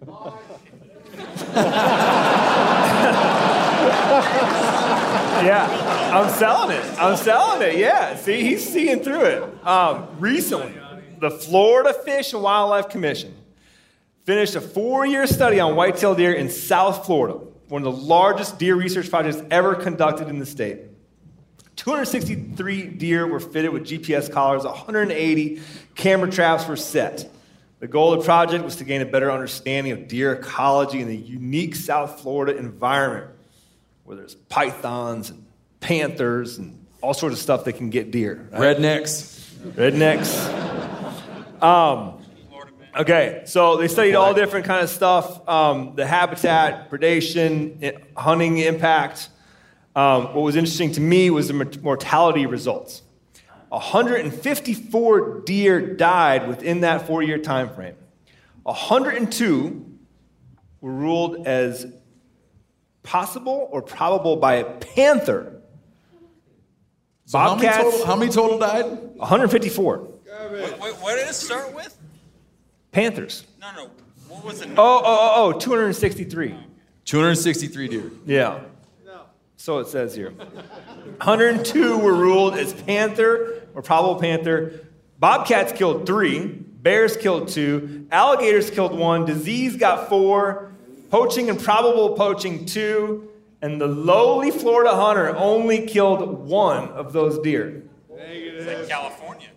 Yeah, I'm selling it. I'm selling it. Yeah, see, he's seeing through it. Um, recently, the Florida Fish and Wildlife Commission finished a four-year study on whitetail deer in South Florida, one of the largest deer research projects ever conducted in the state. two hundred sixty-three deer were fitted with G P S collars, one hundred eighty camera traps were set. The goal of the project was to gain a better understanding of deer ecology in the unique South Florida environment, where there's pythons and panthers and all sorts of stuff that can get deer. Right? Rednecks. Rednecks. Um, okay, so they studied all different kind of stuff, um, the habitat, predation, i- hunting impact. Um, what was interesting to me was the mort- mortality results. one hundred fifty-four deer died within that four-year time frame. one hundred two were ruled as possible or probable by a panther. So how many, Bobcats, total, how many total died? one hundred fifty-four. Wait, wait, what did it start with? Panthers. No, no. What was the number? Oh, oh, oh, oh, two hundred sixty-three. two hundred sixty-three deer. Yeah. So it says here. one hundred two were ruled as panther or probable panther. Bobcats killed three. Bears killed two. Alligators killed one. Disease got four. Poaching and probable poaching, two. And the lowly Florida hunter only killed one of those deer. It's like California.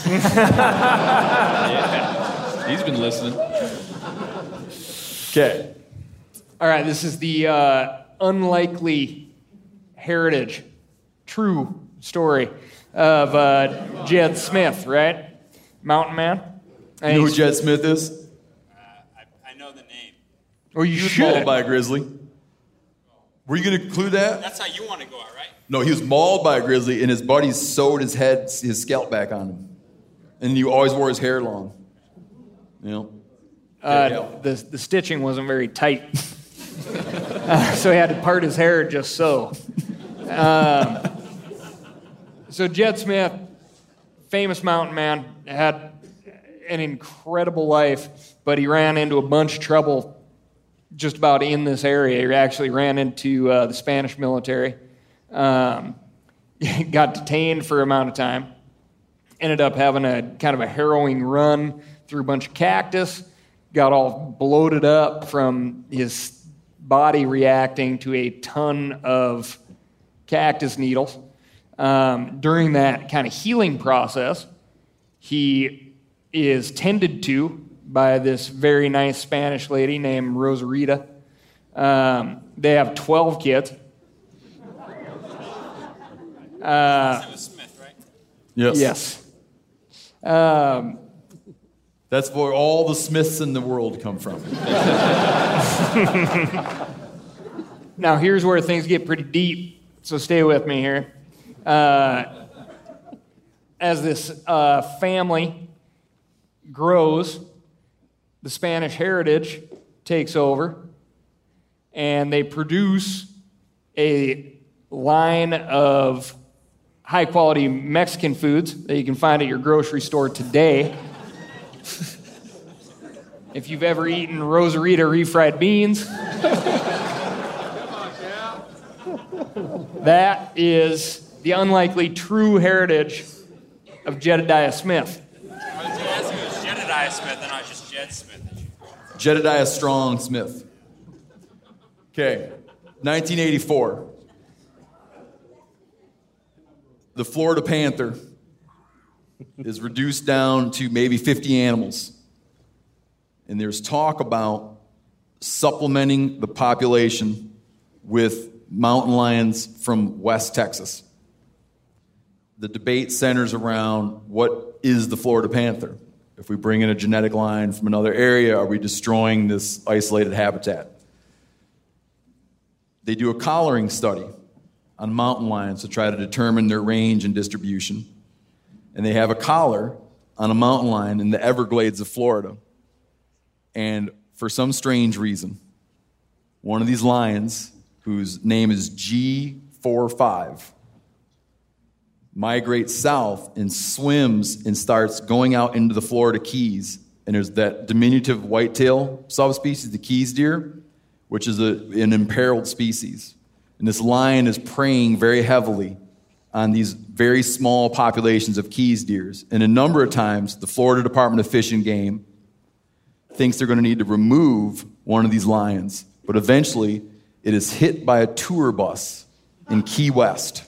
He's been listening. Okay. All right, this is the uh, unlikely heritage, true story of uh, Jed Smith, right? Mountain man. And You know who he's- Jed Smith is? Uh, I, I know the name. Or you He was should. mauled by a grizzly. Were you going to include that? That's how you want to go out, right? No, he was mauled by a grizzly, and his buddies sewed his head, his scalp back on him. And he always wore his hair long. You know? Uh, the, the stitching wasn't very tight. uh, so he had to part his hair just so. Um, so Jed Smith, famous mountain man, had an incredible life, but he ran into a bunch of trouble just about in this area. He actually ran into uh, the Spanish military, um, got detained for an amount of time, ended up having a kind of a harrowing run through a bunch of cactus, got all bloated up from his body reacting to a ton of cactus needles. Um, during that kind of healing process, he is tended to by this very nice Spanish lady named Rosarita. Um, they have twelve kids. Uh, It was Smith, right? Yes. yes. Um, That's where all the Smiths in the world come from. now, here's where things get pretty deep, so stay with me here. Uh, as this uh, family grows, the Spanish heritage takes over, and they produce a line of high-quality Mexican foods that you can find at your grocery store today. If you've ever eaten Rosarita refried beans, that is the unlikely true heritage of Jedediah Smith. I was going to ask you, it was Jedediah Smith and not just Jed Smith. Jedediah Strong Smith. Okay, nineteen eighty-four. The Florida panther is reduced down to maybe fifty animals. And there's talk about supplementing the population with mountain lions from West Texas. The debate centers around what is the Florida panther? If we bring in a genetic line from another area, are we destroying this isolated habitat? They do a collaring study on mountain lions to try to determine their range and distribution. And they have a collar on a mountain lion in the Everglades of Florida. And for some strange reason, one of these lions, whose name is G forty-five, migrates south and swims and starts going out into the Florida Keys. And there's that diminutive whitetail subspecies, the Keys deer, which is a, an imperiled species. And this lion is preying very heavily on these very small populations of Keys deers. And a number of times, the Florida Department of Fish and Game thinks they're going to need to remove one of these lions. But eventually, it is hit by a tour bus in Key West.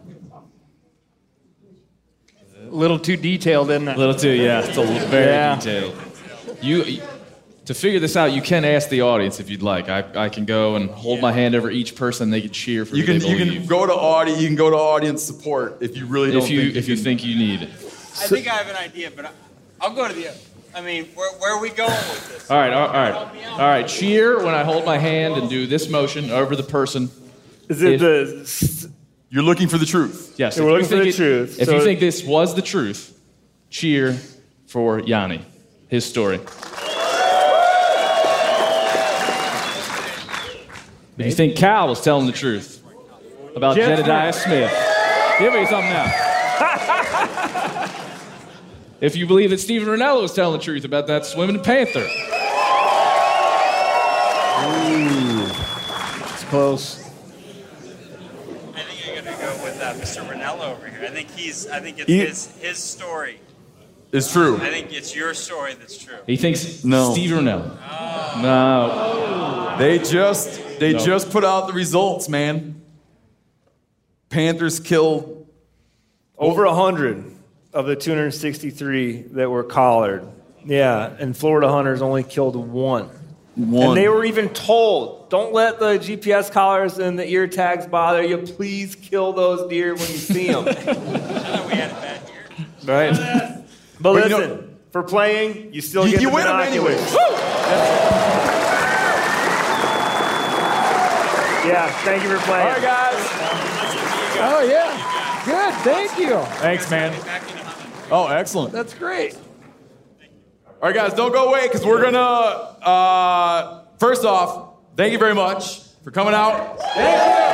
A little too detailed, isn't it? A little too, yeah. It's a l- very Yeah. detailed. You, to figure this out, you can ask the audience if you'd like. I, I can go and hold my hand over each person. They can cheer for You who can they you believe. can go to audi you can go to audience support if you really don't if you think if you can- think you need it. I think I have an idea, but I, I'll go to the. I mean, where, where are we going with this? All right, all right, all right. Cheer when I hold my hand and do this motion over the person. Is it If- the? You're looking for the truth. Yes. Yeah, if we're you looking for think the it- truth. If So- you think this was the truth, cheer for Yanni, his story. If you think Cal was telling the truth about Jeff Jedediah Smith, give me something now. If you believe that Steven Rinella was telling the truth about that swimming panther, It's close. I think you're going to go with uh, Mister Ranello over here. I think he's. I think it's You- his his story. It's true. I think it's your story that's true. he thinks No. Steven Rinella. No. They just they No. just put out the results, man. Panthers killed Over a hundred of the two hundred sixty-three that were collared. Yeah, and Florida hunters only killed one. one. And they were even told, don't let the G P S collars and the ear tags bother you. Please kill those deer when you see them. I thought we had a bad year. Right? But But you listen, know- for playing, you still You- get you the win 'em binoculars. anyways. Yeah, thank you for playing. All right, guys. Oh, yeah. Good. Thank you. Thanks, man. Oh, excellent. That's great. All right, guys, don't go away because we're gonna. Uh, first off, thank you very much for coming out. Thank you.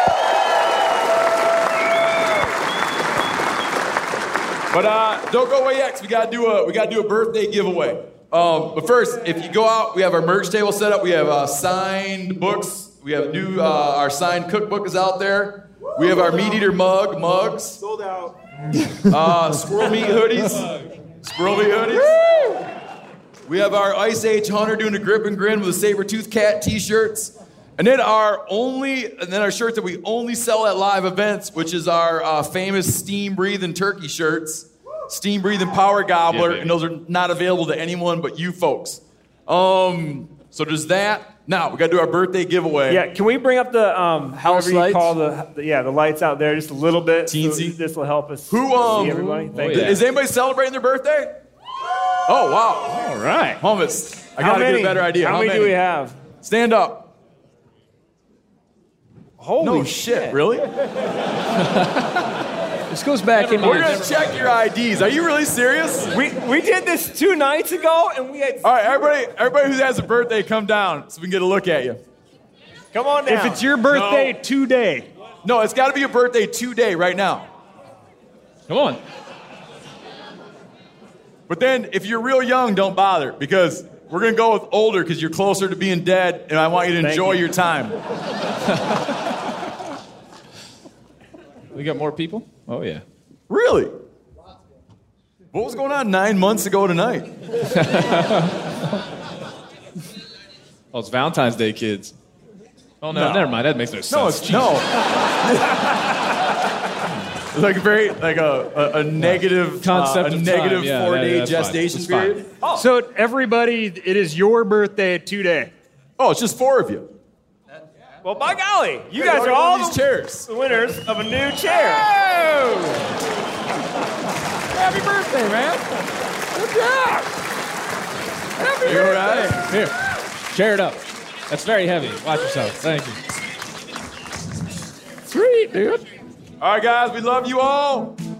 But uh, don't go away yet, 'cause we gotta do a we gotta do a birthday giveaway. Um, but first, if you go out, we have our merch table set up. We have uh, signed books. We have new uh, our signed cookbook is out there. We have our meat eater mug mugs. Sold out. Uh, squirrel meat hoodies. Squirrel meat hoodies. We have our Ice Age Hunter doing a grip and grin with a saber-toothed cat t-shirts. And then our only, and then our shirt that we only sell at live events, which is our uh, famous steam breathing turkey shirts, steam breathing power gobbler, Yeah, and those are not available to anyone but you folks. Um, so there's that. Now we got to do our birthday giveaway. Yeah, can we bring up the um, House whatever you lights? call the, the yeah the lights out there just a little bit? Teensy. So this will help us Who, um, see everybody. Thank oh, you. yeah. Is anybody celebrating their birthday? Oh wow! All right. Hummus. I How gotta many? get a better idea. How, many, do we have? Stand up. Holy No shit, really? This goes back in We're my. gonna check your I Ds. Are you really serious? We we did this two nights ago, and we had. All right, everybody, everybody who has a birthday, come down so we can get a look at you. Come on down. If it's your birthday No. today, No, it's got to be a birthday today, right now. Come on. But then, if you're real young, don't bother because we're gonna go with older because you're closer to being dead, and I want you to Thank enjoy you. your time. We got more people? Oh, yeah. Really? What was going on nine months ago tonight? Oh, it's Valentine's Day, kids. Oh, no, No. never mind. That makes no sense. No, it's no. It's like a very like a a, a negative Concept uh, a of negative time. Yeah, four that- day that's fine. gestation That's fine. period. so everybody, it is your birthday today. Oh, it's just four of you. well, by golly, you Yeah, guys you are all these the chairs. the winners of a new chair. Happy birthday, man. Good job. Happy You all right? Here, share it up. That's very heavy. Watch yourself. Thank you. Sweet, dude. All right, guys, we love you all.